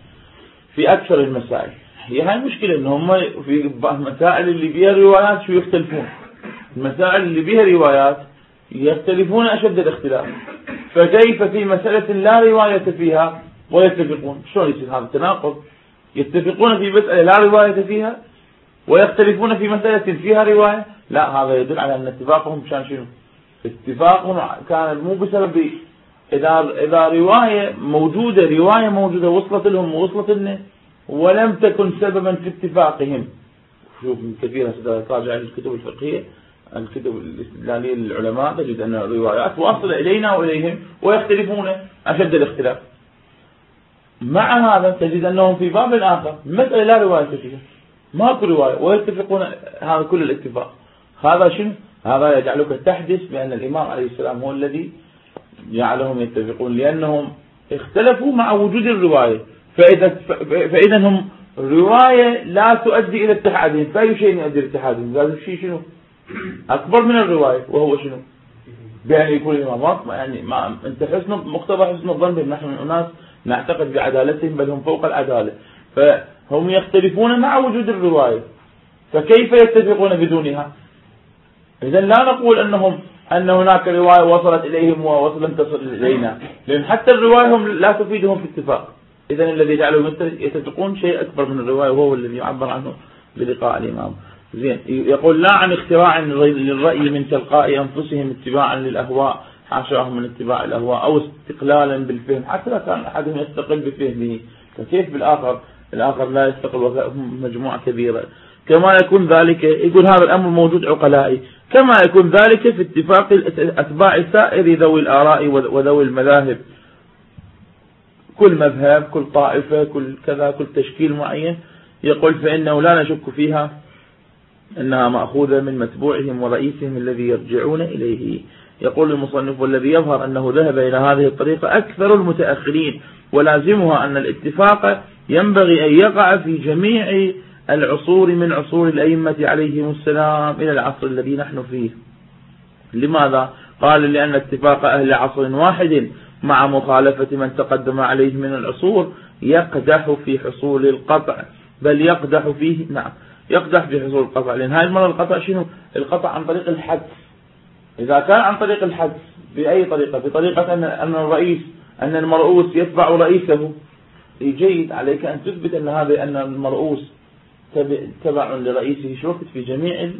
في أكثر المسائل. هي هاي المشكلة أنهم في المسائل اللي بيها روايات شو يختلفون، المسائل اللي بيها روايات يختلفون أشد الاختلاف، فكيف في مسألة لا رواية فيها ويتفقون؟ شلون يصير هذا التناقض؟ يتفقون في مسألة لا رواية فيها ويختلفون في مسألة فيها رواية؟ لا، هذا يدل على أن اتفاقهم كان شنو؟ اتفاقهم كان مو بسبب إذا إذا رواية موجودة رواية موجودة وصلت لهم ووصلت لنا ولم تكن سببا في اتفاقهم. شوف كثيرا تراجع الكتب الفقهية الكتب الاستدلالية للعلماء تجد أن الروايات واصلة إلينا وإليهم ويختلفون أشد الاختلاف. مع هذا تجد أنهم في باب آخر مسألة لا رواية فيها ماكو رواية ويتفقون هذا كل الاتفاق. هذا شنو؟ هذا يجعلك تحدث بأن الإمام عليه السلام هو الذي جعلهم يتفقون، لأنهم اختلفوا مع وجود الرواية. فإذا, فإذا هم رواية لا تؤدي إلى اتحادهم، فأي شيء يؤدي إلى اتحادهم؟ هذا الشيء شنو؟ أكبر من الرواية، وهو شنو؟ بأن يكون الإمام يعني ما أنت حسن مقتضى حسن الظن بهم، نحن الناس نعتقد بعدالتهم بل هم فوق العدالة، فهم يختلفون مع وجود الرواية، فكيف يتفقون بدونها؟ إذن لا نقول أنهم أن هناك رواية وصلت إليهم ووصلت تصل إلينا، لأن حتى الرواية هم لا تفيدهم في اتفاق. إذن الذي جعلهم يتفقون شيء أكبر من الرواية، وهو الذي يعبر عنه بلقاء الإمام. زين، يقول لا عن اختراع للرأي من تلقاء أنفسهم اتباعا للأهواء، حاشاهم من اتباع الأهواء، أو استقلالا بالفهم، حتى لا كان أحدهم يستقل بفهمه، فكيف بالآخر؟ الآخر لا يستقل وهم مجموعة كبيرة. كما يكون ذلك، يقول هذا الأمر موجود عقلائي، كما يكون ذلك في اتفاق أتباع سائر ذوي الآراء وذوي المذاهب، كل مذهب كل طائفة كل كذا كل تشكيل معين. يقول فإنه لا نشك فيها أنها مأخوذة من متبوعهم ورئيسهم الذي يرجعون إليه. يقول المصنف والذي يظهر أنه ذهب إلى هذه الطريقة أكثر المتأخرين، ولازمها أن الاتفاق ينبغي أن يقع في جميع العصور من عصور الأئمة عليهم السلام إلى العصر الذي نحن فيه. لماذا؟ قال لأن اتفاق أهل عصر واحد مع مخالفة من تقدم عليه من العصور يقدح في حصول القطع، بل يقدح فيه نعم يقدح في حصول القطع. لأن هاي المرة القطع شنو؟ القطع عن طريق الحدس. إذا كان عن طريق الحدس بأي طريقة؟ بطريقة أن أن الرئيس أن المرؤوس يتبع رئيسه، جيد عليك أن تثبت أن هذا أن المرؤوس تبع لرئيسه شوفت في جميع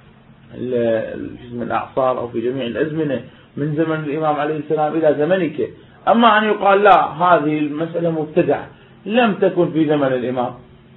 الأعصار أو في جميع الأزمنة من زمن الإمام عليه السلام إلى زمنك. أما أن يقال لا هذه المسألة مبتدعة لم تكن في زمن الإمام،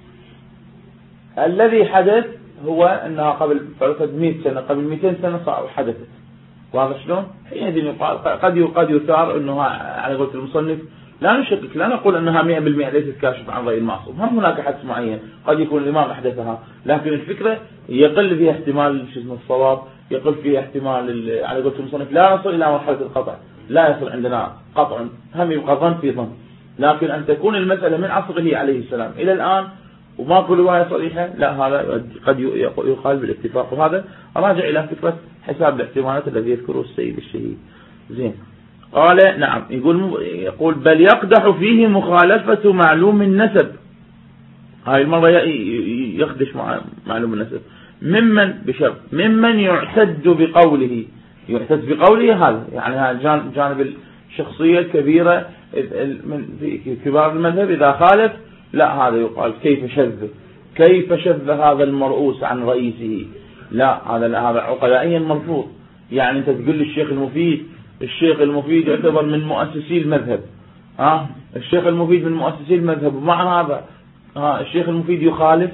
الذي حدث هو أنها قبل مئة سنة قبل مئتين سنة حدثت. واضح شلون؟ حينئذ يقال قد قد يثار أنها على قولة المصنف لا نشكك، لا نقول أنها مئة بالمئة ليست كاشفة عن رأي المعصوم، هم هناك حدث معين قد يكون الإمام أحدثها، لكن الفكرة يقل فيها احتمال الصواب، يقل فيها احتمال على قولة المصنف لا نصل إلى مرحلة القطع، لا يصل عندنا قطع، هم يبقى ظن في ظن، لكن أن تكون المسألة من عصره عليه السلام إلى الآن وما كل رواية صريحة، لا هذا قد يقال بالاتفاق. وهذا راجع إلى فكرة حساب الاحتمالات الذي يذكره السيد الشهيد. زين، قال نعم يقول يقول بل يقدح فيه مخالفة معلوم النسب. هاي المرة يخدش مع معلوم النسب ممن بشرط ممن يعتد بقوله، يعتد بقوله هذا يعني هذا جانب الشخصية الكبيرة من كبار المذهب، إذا خالف لا هذا يقال كيف شذ كيف شذ هذا المرؤوس عن رئيسه، لا هذا هذا عقلائيا مرفوض. يعني انت تقول للشيخ المفيد، الشيخ المفيد يعتبر من مؤسسي المذهب، ها الشيخ المفيد من مؤسسي المذهب، ومع هذا ها الشيخ المفيد يخالف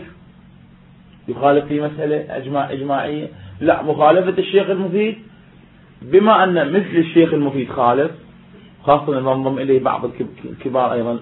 يخالف في مسألة اجماع اجماعية، لا مخالفة الشيخ المفيد بما ان مثل الشيخ المفيد خالف، خاصة ان انضم اليه بعض الكبار ايضا،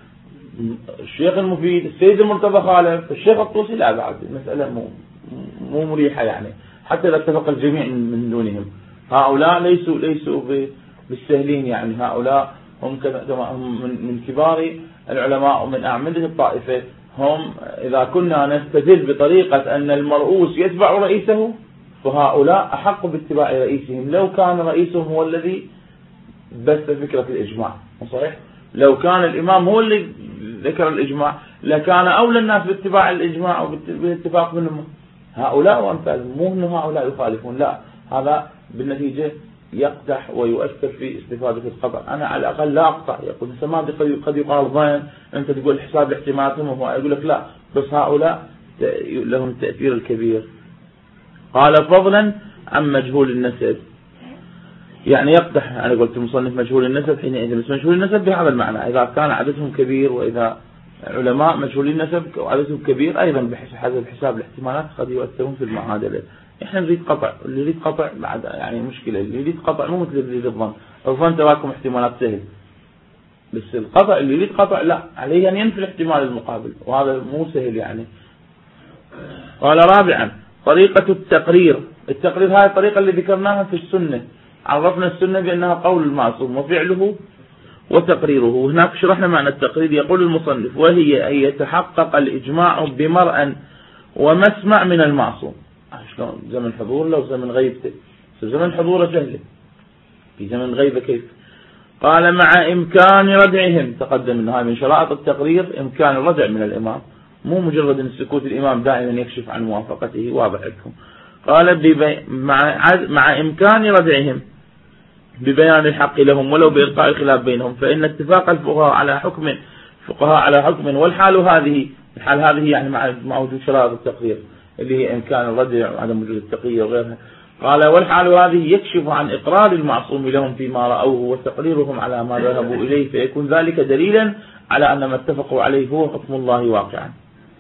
الشيخ المفيد السيد المرتضى خالف، الشيخ الطوسي لا، بعد المسألة مو مو مريحة يعني حتى إذا اتفق الجميع من دونهم. هؤلاء ليسوا ليسوا بالسهلين، يعني هؤلاء هم كما هم من كبار العلماء ومن أعمدة الطائفة. هم إذا كنا نستدل بطريقة أن المرؤوس يتبع رئيسه فهؤلاء أحق باتباع رئيسهم لو كان رئيسهم هو الذي بث فكرة الإجماع. صحيح؟ لو كان الإمام هو اللي ذكر الإجماع لكان أولى الناس باتباع الإجماع وبالاتفاق منهم. هؤلاء وأمثالهم، مو أن هؤلاء يخالفون، لا هذا بالنتيجة يقدح ويؤثر في استفادة القطع. أنا على الأقل لا أقطع، يقول سماد قد يقال ظن أنت تقول حساب احتمالاتهم، وهو يقول لك لا بس هؤلاء لهم التأثير الكبير. قال فضلا عن مجهول النسب، يعني يقدح أنا قلت المصنف مجهول النسب حينئذ، بس مجهول النسب بهذا المعنى إذا كان عددهم كبير، وإذا علماء مجهولين النسب وعددهم كبير أيضا بحسب حساب الاحتمالات قد يؤثرون في المعادلة. إحنا نريد قطع، اللي يريد قطع بعد يعني مشكلة، اللي يريد قطع مو مثل اللي يريد الظن، الظن تراكم احتمالات سهل، بس القطع اللي يريد قطع لا عليه أن ينفي الاحتمال المقابل، وهذا مو سهل يعني. قال رابعا طريقة التقرير. التقرير هذه الطريقة اللي ذكرناها في السنة، عرفنا السنة بأنها قول المعصوم وفعله وتقريره. هناك شرحنا معنى التقرير. يقول المصنف وهي أن يتحقق الإجماع بمرأ ومسمع من المعصوم. شلون؟ زمن حضور لو زمن غيبته، زمن حضوره سهل، في زمن غيبة كيف؟ قال مع إمكان ردعهم. تقدم أن هذه من شرائط التقرير إمكان الردع من الإمام، مو مجرد أن سكوت الإمام دائما يكشف عن موافقته. واضح لكم. قال مع, مع إمكان ردعهم ببيان الحق لهم ولو بإلقاء الخلاف بينهم، فإن اتفاق الفقهاء على حكم فقهاء على حكم والحال هذه الحال هذه يعني مع وجود شرائط التقرير اللي هي إمكان الردع وعدم وجود التقية وغيرها. قال والحال هذه يكشف عن إقرار المعصوم لهم فيما رأوه وتقريرهم على ما ذهبوا إليه، فيكون ذلك دليلا على أن ما اتفقوا عليه هو حكم الله واقعا.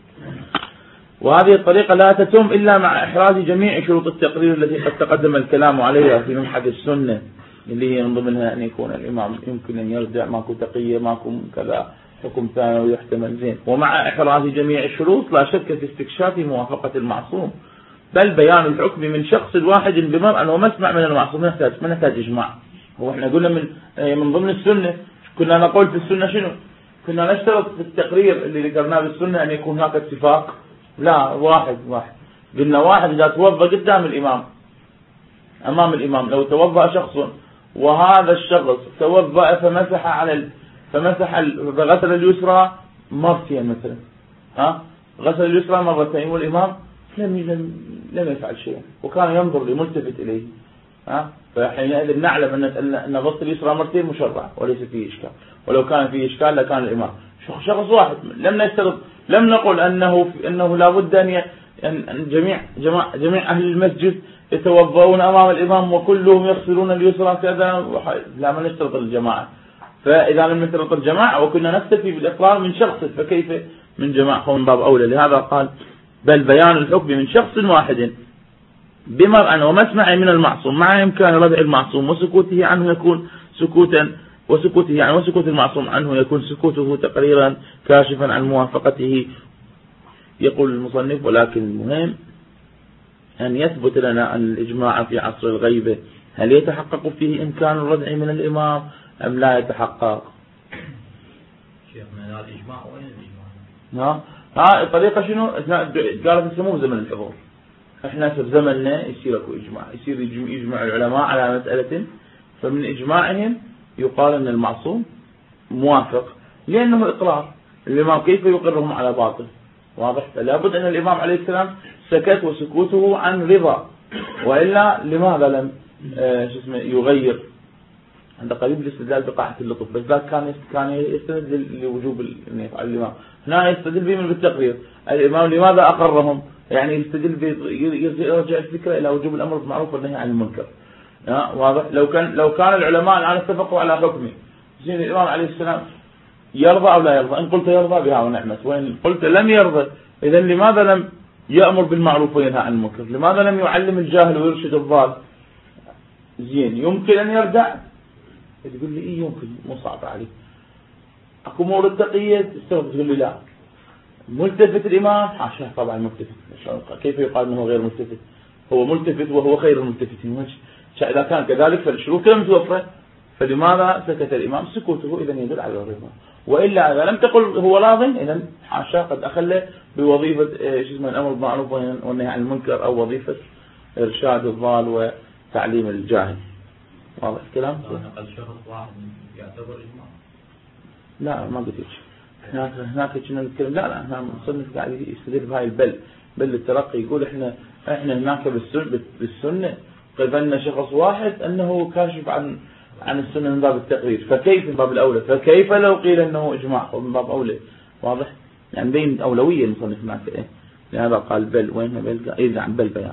وهذه الطريقة لا تتم إلا مع إحراز جميع شروط التقرير التي قد تقدم الكلام عليها في مبحث السنة، اللي هي من ضمنها أن يكون الإمام يمكن أن يرجع، ماكو تقية، ماكو كذا، حكم ثانوي يحتمل زين. ومع إحراز جميع الشروط لا شك في استكشاف موافقة المعصوم، بل بيان الحكم من شخص واحد بمرأ ومسمع من المعصوم. نحتاج ما نحتاج إجماع. هو احنا قلنا من من ضمن السنة، كنا نقول في السنة شنو؟ كنا نشترط في التقرير اللي ذكرناه بالسنة أن يكون هناك اتفاق. لا، واحد واحد قلنا واحد إذا توضأ قدام الإمام أمام الإمام، لو توضأ شخص وهذا الشخص توضأ فمسح على ال... فمسح ال... غسل اليسرى مرتين مثلا، ها غسل اليسرى مرتين والإمام لم لم لم يفعل شيئا وكان ينظر لملتفت إليه، ها فحينئذ نعلم أن أن غسل اليسرى مرتين مشرع وليس فيه إشكال. ولو كان فيه إشكال لكان الإمام شخص واحد. لم نشترط، لم نقل أنه أنه لا بد أن أن جميع جماعة جميع أهل المسجد يتوضؤون أمام الإمام وكلهم يغسلون اليسرى كذا، لا ما نشترط الجماعة. فإذا لم نشترط الجماعة وكنا نكتفي بالإقرار من شخص فكيف من جماعة؟ من باب أولى. لهذا قال بل بيان الحكم من شخص واحد بمرأ ومسمع من المعصوم مع إمكان ردع المعصوم وسكوته عنه يكون سكوتا وسكوته يعني وسكوت المعصوم عنه يكون سكوته تقريرا كاشفا عن موافقته. يقول المصنف ولكن المهم أن يثبت لنا أن الإجماع في عصر الغيبة هل يتحقق فيه إمكان الردع من الإمام أم لا يتحقق؟ شيخنا هذا الإجماع وين ها الإجماع؟ ها الطريقة شنو؟ قالت السمو زمن الحضور. احنا في زمننا يصير اكو إجماع، يصير يجمع العلماء على مسألة، فمن إجماعهم يقال أن المعصوم موافق لأنه إقرار. الإمام كيف يقرهم على باطل؟ واضح. فلا بد أن الإمام عليه السلام سكت وسكوته عن رضا، وإلا لماذا لم آه شو اسمه يغير؟ عند قريب الاستدلال بقاعة اللطف، بس ذاك كان كان يستدل لوجوب أن يفعل الإمام. هنا يستدل بهم بالتقرير. الإمام لماذا أقرهم؟ يعني يستدل يرجع الفكرة إلى وجوب الأمر بالمعروف والنهي عن المنكر. واضح. لو كان لو كان العلماء الآن اتفقوا على حكمه، زين الإمام عليه السلام يرضى أو لا يرضى؟ إن قلت يرضى بها ونعمت، وإن قلت لم يرضى إذن لماذا لم يأمر بالمعروف وينهى عن المنكر؟ لماذا لم يعلم الجاهل ويرشد الضال؟ زين يمكن أن يرجع؟ تقول لي إيه يمكن، مو صعب عليه. أكو أمور التقية تستغرب تقول لي لا. ملتفت الإمام حاشا طبعا ملتفت، كيف يقال أنه غير ملتفت؟ هو ملتفت وهو خير الملتفتين. إذا كان كذلك فالشروط كلها متوفرة، فلماذا سكت الإمام؟ سكوته إذن يدل على الرضا. وإلا إذا لم تقل هو راض إذن حاشا قد أخله بوظيفة شو اسمه الأمر بالمعروف والنهي عن المنكر أو وظيفة إرشاد الضال وتعليم الجاهل. واضح الكلام؟ نقل شخص واحد يعتبر إجماع؟ لا ما قلت لك. هناك هناك كنا نتكلم لا لا احنا مصنف قاعد يستدل بهاي البل بل الترقي. يقول احنا احنا هناك بالسنة بالسنة قبلنا شخص واحد انه كاشف عن عن السنة من باب التقرير، فكيف من باب الاولى؟ فكيف لو قيل انه اجماع من باب اولى؟ واضح يعني بين اولوية المصنف هناك ايه. لهذا قال بل وين بل اذا عن بل بيان.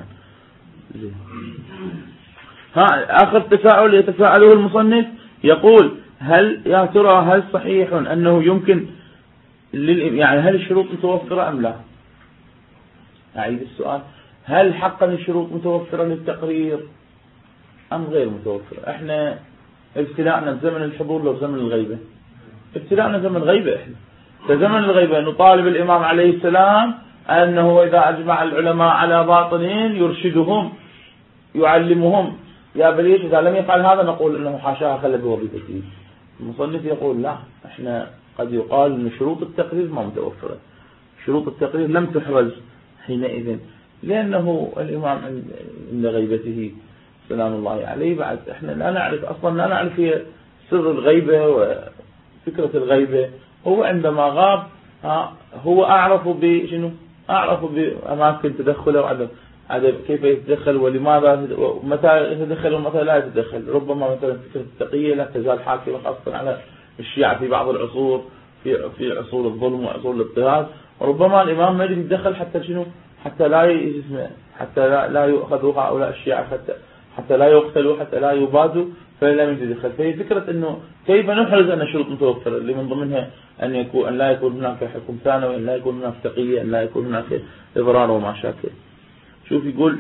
ها اخر تساؤل يتساءله المصنف يقول هل يا ترى هل صحيح انه يمكن يعني هل الشروط متوفرة أم لا؟ أعيد السؤال، هل حقا الشروط متوفرة للتقرير أم غير متوفرة؟ احنا ابتلاءنا بزمن الحضور لو زمن الغيبة؟ ابتلاءنا زمن الغيبة. احنا في زمن الغيبة نطالب الإمام عليه السلام أنه إذا أجمع العلماء على باطل يرشدهم يعلمهم يا بليش، إذا لم يفعل هذا نقول أنه حاشاها خلى بوظيفته. المصنف يقول لا، احنا قد يقال أن شروط التقرير ما متوفرة، شروط التقرير لم تحرز حينئذ، لأنه الإمام عند غيبته سلام الله عليه، بعد احنا لا نعرف أصلا، لا نعرف هي سر الغيبة وفكرة الغيبة. هو عندما غاب هو أعرف بشنو، أعرف بأماكن تدخله وعدم عدم كيف يتدخل ولماذا ومتى يتدخل ومتى لا يتدخل. ربما مثلا فكرة التقية لا تزال حاكمة خاصة على الشيعة في بعض العصور، في في عصور الظلم وعصور الاضطهاد، وربما الإمام ما يريد يتدخل حتى شنو، حتى لا يسمع، حتى لا لا يؤخذوا هؤلاء الشيعة، حتى حتى لا يقتلوا، حتى لا يبادوا، فلا يتدخل. فهي فكرة إنه كيف نحرز أن شروط متوفرة اللي من ضمنها أن يكون أن لا يكون هناك حكم ثانوي، أن لا يكون هناك تقية، أن لا يكون هناك إضرار وما شابه. شوف يقول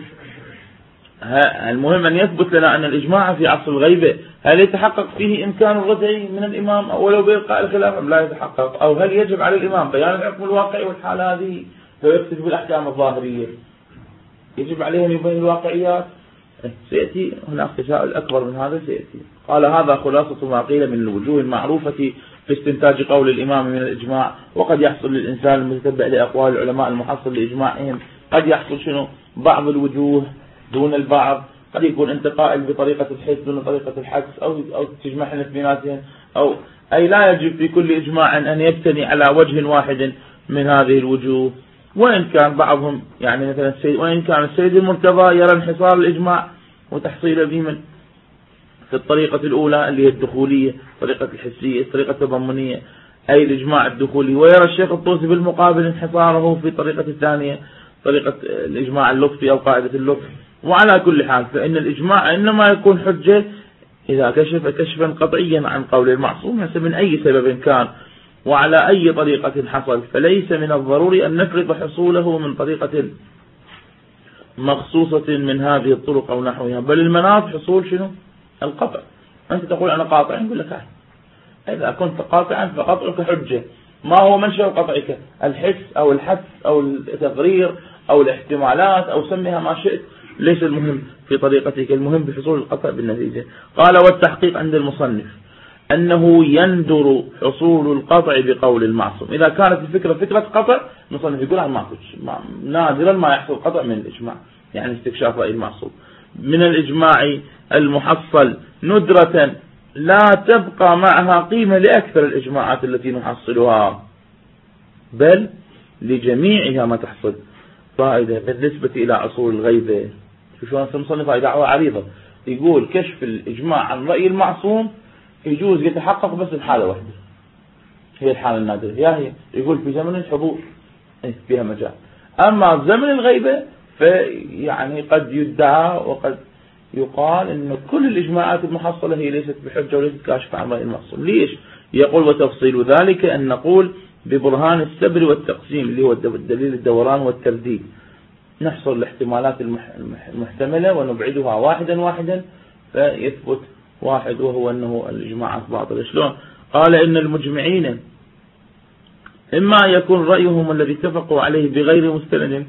المهم أن يثبت لنا أن الإجماع في عصر الغيبة هل يتحقق فيه إمكان الردع من الإمام أو ولو بإلقاء الخلاف أم لا يتحقق، أو هل يجب على الإمام بيان الحكم الواقعي والحالة هذه لو يكتفي بالأحكام الظاهرية، يجب عليه أن يبين الواقعيات. سيأتي هناك تساؤل أكبر من هذا سيأتي. قال هذا خلاصة ما قيل من الوجوه المعروفة في استنتاج قول الإمام من الإجماع. وقد يحصل للإنسان المتتبع لأقوال العلماء المحصل لإجماعهم قد يحصل شنو بعض الوجوه دون البعض، قد يكون انتقائل بطريقة الحس دون طريقة الحدس، أو أو تجمعهن بيناتهن، أو أي لا يجب في كل إجماع أن يبتني على وجه واحد من هذه الوجوه. وإن كان بعضهم يعني مثلا السيد وإن كان السيد المرتضى يرى انحصار الإجماع وتحصيله بمن في الطريقة الأولى اللي هي الدخولية، طريقة الحسية، الطريقة التضمنية أي الإجماع الدخولي، ويرى الشيخ الطوسي بالمقابل انحصاره في طريقة الثانية، طريقة الإجماع اللطفي أو قاعدة اللطف. وعلى كل حال فإن الإجماع إنما يكون حجة إذا كشف كشفا قطعيا عن قول المعصوم من أي سبب كان وعلى أي طريقة حصل، فليس من الضروري أن نفرض حصوله من طريقة مخصوصة من هذه الطرق أو نحوها، بل المناط حصول شنو القطع. أنت تقول أنا قاطع، نقول لك إذا كنت قاطعا فقطعك حجة. ما هو منشأ قطعك؟ الحس أو الحدس أو التقرير أو الاحتمالات أو سميها ما شئت، ليس المهم في طريقتك، المهم بحصول القطع بالنتيجة. قال والتحقيق عند المصنف أنه يندر حصول القطع بقول المعصوم. إذا كانت الفكرة فكرة قطع المصنف يقول عن معصوم نادرا ما يحصل قطع من الإجماع، يعني استكشاف رأي المعصوم من الإجماع المحصل ندرة لا تبقى معها قيمة لأكثر الإجماعات التي نحصلها، بل لجميعها ما تحصل فائدة بالنسبة إلى أصول الغيبة. شو المصنف هاي دعوة عريضة، يقول كشف الإجماع عن رأي المعصوم يجوز يتحقق بس بحالة واحدة، هي الحالة النادرة، يا هي يقول في زمن الحضور فيها مجال. أما زمن الغيبة فيعني قد يدعى وقد يقال إن كل الإجماعات المحصلة هي ليست بحجة وليست كاشفة عن رأي المعصوم. ليش؟ يقول وتفصيل ذلك أن نقول ببرهان السبر والتقسيم اللي هو الدليل الدوران والترديد، نحصر الاحتمالات المحتملة ونبعدها واحدا واحدا فيثبت واحد، وهو أنه الإجماعات باطلة. شلون؟ قال إن المجمعين إما يكون رأيهم الذي اتفقوا عليه بغير مستند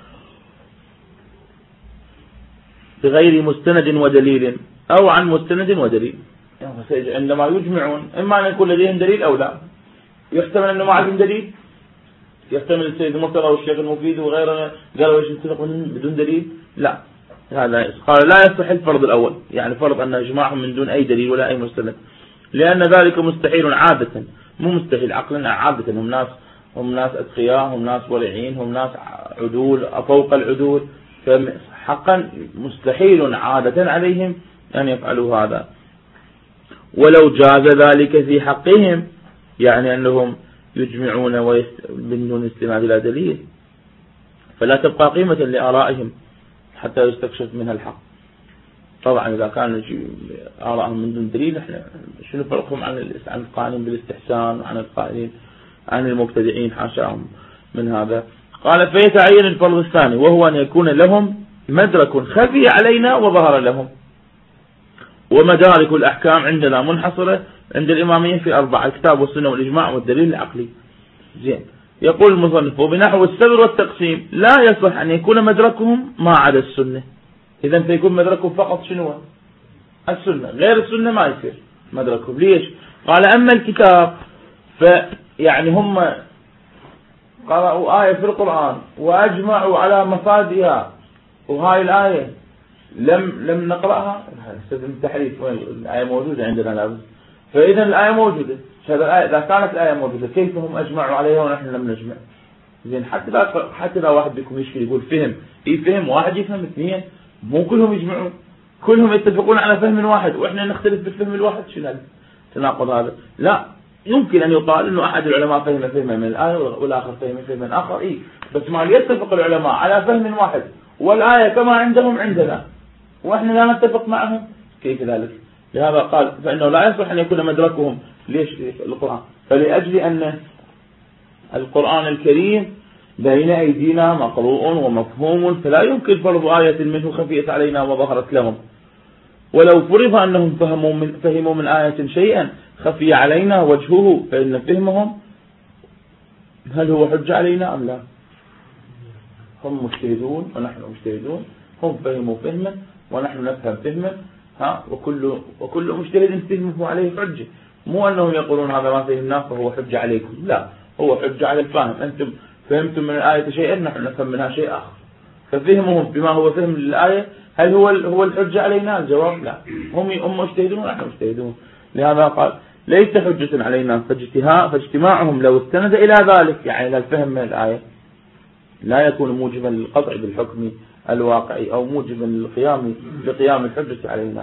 بغير مستند ودليل أو عن مستند ودليل. يعني عندما يجمعون إما أن يكون لديهم دليل أو لا، يحتمل أنه ما عندهم دليل، يحتمل السيد المرتضى والشيخ المفيد وغيرنا قالوا ايش نتفق بدون دليل، لا هذا قال لا يصح الفرض الأول، يعني فرض أن إجماعهم من دون أي دليل ولا أي مستند، لأن ذلك مستحيل عادة، مو مستحيل عقلا، عادة هم ناس هم ناس أتقياء، هم ناس ورعين، هم ناس عدول فوق العدول، فحقا مستحيل عادة عليهم أن يفعلوا هذا. ولو جاز ذلك في حقهم، يعني أنهم يجمعون من دون استناد إلى دليل، فلا تبقى قيمة لآرائهم حتى يستكشف منها الحق. طبعا إذا كان آرائهم من دون دليل احنا شنو فرقهم عن عن القائلين بالاستحسان وعن القائلين عن المبتدعين حاشاهم من هذا. قال فيتعين الفرض الثاني وهو أن يكون لهم مدرك خفي علينا وظهر لهم. ومدارك الأحكام عندنا منحصرة عند الإمامية في أربعة: الكتاب والسنة والإجماع والدليل العقلي. زين، يقول المصنف وبنحو السبر والتقسيم لا يصح أن يكون مدركهم ما عدا السنة. إذا فيكون مدركهم فقط شنو؟ السنة، غير السنة ما يصير مدركهم. ليش؟ قال أما الكتاب فيعني هم قرأوا آية في القرآن وأجمعوا على مفادها، وهاي الآية لم لم نقرأها، استخدم التحريف، الآية موجودة عندنا لابد، فإذا الآية موجودة، هذا الآية إذا كانت الآية موجودة كيف هم أجمعوا عليها ونحن لم نجمع؟ زين حتى لا حتى لا واحد بكم يشكي يقول فهم، إيه فهم، واحد يفهم اثنين، مو كلهم يجمعون، كلهم يتفقون على فهم واحد وإحنا نختلف بالفهم الواحد. شنو التناقض هذا؟ لا، يمكن أن يقال إنه أحد العلماء فهم فهما من الآية والآخر فهم فهما آخر، إيه بس ما يتفق العلماء على فهم واحد والآية كما عندهم عندنا وإحنا لا نتفق معهم، كيف ذلك؟ لهذا قال فإنه لا يصح أن يكون مدركهم. ليش؟ القرآن، فلأجل أن القرآن الكريم بين أيدينا مقروء ومفهوم، فلا يمكن فرض آية منه خفيت علينا وظهرت لهم، ولو فرض أنهم فهموا من, فهموا من آية شيئا خفي علينا وجهه فإن فهمهم هل هو حج علينا أم لا؟ هم مجتهدون ونحن مجتهدون، هم فهموا فهما ونحن نفهم فهما، ها وكل وكل مجتهد فهمه عليه حجة، مو أنهم يقولون هذا ما فهمناه فهو حجة عليكم، لا، هو حجة على الفاهم. أنتم فهمتم من الآية شيئا نحن نفهم منها شيء آخر، ففهمهم بما هو فهم للآية هل هو هو الحجة علينا؟ الجواب لا، هم هم مجتهدون ونحن مجتهدون. لهذا قال ليس حجة علينا، فاجتماعهم لو استند إلى ذلك يعني إلى الفهم من الآية لا يكون موجبا للقطع بالحكم الواقعي أو موجبا للقيام بقيام الحجة علينا،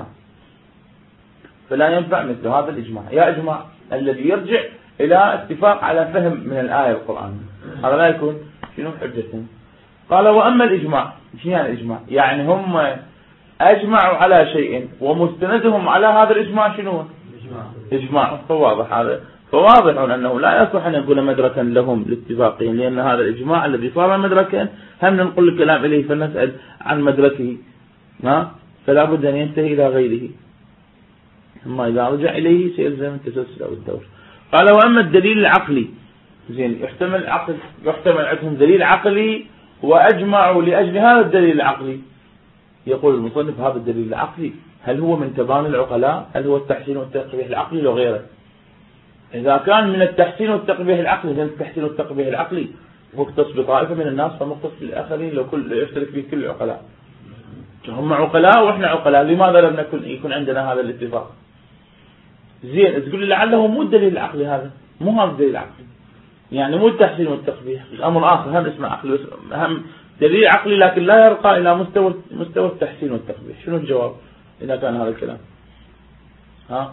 فلا ينفع مثل هذا الإجماع. يا إجماع الذي يرجع إلى اتفاق على فهم من الآية القرآنية، هذا لا يكون شنو حجة. قال وأما الإجماع، شنو يعني الإجماع؟ يعني هم أجمعوا على شيء ومستندهم على هذا الإجماع شنو؟ إجماع. فواضح هذا، فواضح أنه لا يصح أن يكون مدركا لهم لاتفاقهم، لأن هذا الإجماع الذي صار مدركا هم ننقل الكلام إليه فنسأل عن مدركه، ها فلا بد أن ينتهي إلى غيره، ثم إذا رجع إليه سيلزم التسلسل أو الدور. قال وأما الدليل العقلي، زين يحتمل عقل، يحتمل عندهم دليل عقلي وأجمعوا لأجل هذا الدليل العقلي. يقول المصنف هذا الدليل العقلي هل هو من تبان العقلاء؟ هل هو التحسين والتقبيح العقلي لو غيره؟ إذا كان من التحسين والتقبيح العقلي، لأن التحسين والتقبيح العقلي مختص بطائفة من الناس فمختص بالآخرين لو كل يشترك به كل العقلاء. هم عقلاء وإحنا عقلاء، لماذا لم نكن يكون عندنا هذا الاتفاق؟ زين تقول لي لعله مو الدليل العقلي هذا، مو هذا الدليل العقلي، يعني مو التحسين والتقبيح، الأمر آخر هم اسمه عقلي، هم دليل عقلي لكن لا يرقى إلى مستوى مستوى التحسين والتقبيح. شنو الجواب إذا كان هذا الكلام؟ ها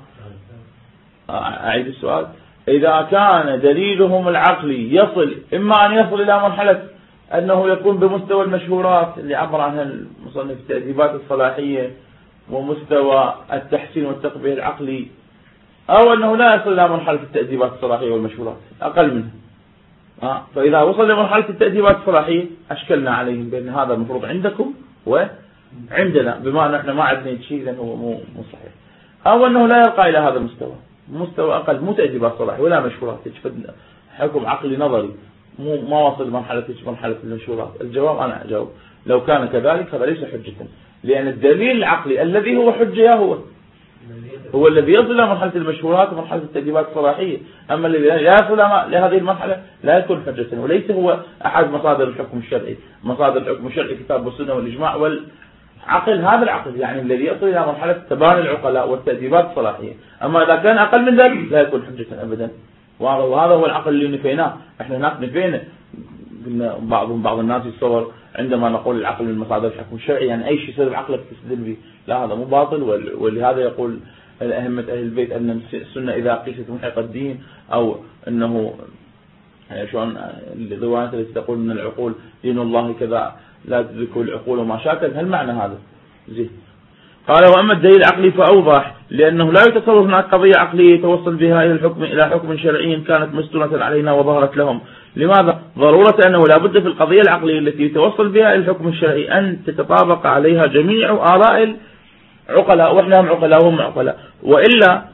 أعيد السؤال. إذا كان دليلهم العقلي يصل إما أن يصل إلى مرحلة أنه يكون بمستوى المشهورات اللي عبر عنها المصنف التأديبات الصلاحية ومستوى التحسين والتقبيح العقلي، أو أنه لا يصل إلى مرحلة التأديبات الصلاحية والمشهورات أقل منها، آه. فإذا وصل لمرحلة التأديبات الصلاحية أشكلنا عليهم بأن هذا المفروض عندكم وعندنا، بما أن احنا ما عندنا شيء لأنه مو مو صحيح، أو أنه لا يرقى إلى هذا المستوى، مستوى أقل، مو تأديبات صلاحية ولا مشهورات، حكم عقلي نظري، مو ما وصل مرحلة مرحلة المشهورات. الجواب أنا أجاوب لو كان كذلك هذا ليس حجة، لأن الدليل العقلي الذي هو حجة هو هو الذي يصل إلى مرحلة المشهورات ومرحلة التأديبات الصلاحية، أما الذي لا يصل لهذه المرحلة لا يكون حجة، وليس هو أحد مصادر الحكم الشرعي. مصادر الحكم الشرعي كتاب والسنة والإجماع والعقل، هذا العقل يعني الذي يصل إلى مرحلة تبان العقلاء والتأديبات الصلاحية، أما إذا كان أقل من ذلك لا يكون حجة أبدا. وهذا هو العقل اللي نفيناه، احنا هناك نفينا، قلنا بعض بعض الناس يتصور عندما نقول العقل من مصادر الحكم الشرعي يعني أي شيء يصير بعقلك تستدل به، لا هذا مو باطل. ولهذا يقول أئمة أهل البيت أن السنة إذا قيست محق الدين، أو أنه شلون الروايات التي تقول أن العقول دين الله كذا لا تدرك العقول وما شاكل، هل معنى هذا؟ زين. قال وأما الدليل العقلي فأوضح، لأنه لا يتصور هناك قضية عقلية يتوصل بها إلى الحكم إلى حكم شرعي كانت مستونة علينا وظهرت لهم. لماذا؟ ضرورة أنه لا بد في القضية العقلية التي يتوصل بها إلى الحكم الشرعي أن تتطابق عليها جميع آراء العقلاء، وإحنا هم عقلاء وهم عقلاء، وإلا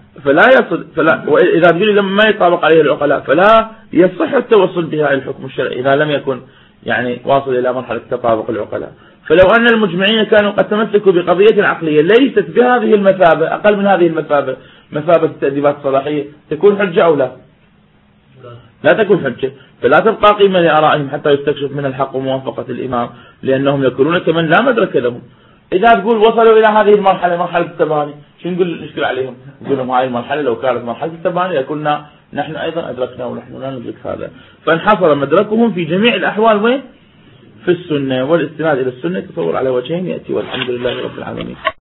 فلا يصل فلا وإذا تقول لما ما يطابق عليه العقلاء فلا يصح التوصل بها إلى الحكم الشرعي إذا لم يكن يعني واصل إلى مرحلة تطابق العقلاء. فلو أن المجمعين كانوا قد تمسكوا بقضية عقلية ليست بهذه المثابة، أقل من هذه المثابة، مثابة التأديبات الصلاحية، تكون حجة أو لا؟ لا تكون حجة. فلا تبقى قيمة لآرائهم حتى يستكشف من الحق وموافقة الإمام، لأنهم يكونون كمن لا مدرك لهم. إذا تقول وصلوا إلى هذه المرحلة، مرحلة التباني، شو نقول نشكل عليهم؟ نقول لهم هذه المرحلة لو كانت مرحلة التباني لكنا نحن أيضا أدركنا ونحن لا ندرك هذا. فانحصر مدركهم في جميع الأحوال وين؟ في السنة، والاستناد إلى السنة تصور على وجهين يأتي، والحمد لله رب العالمين.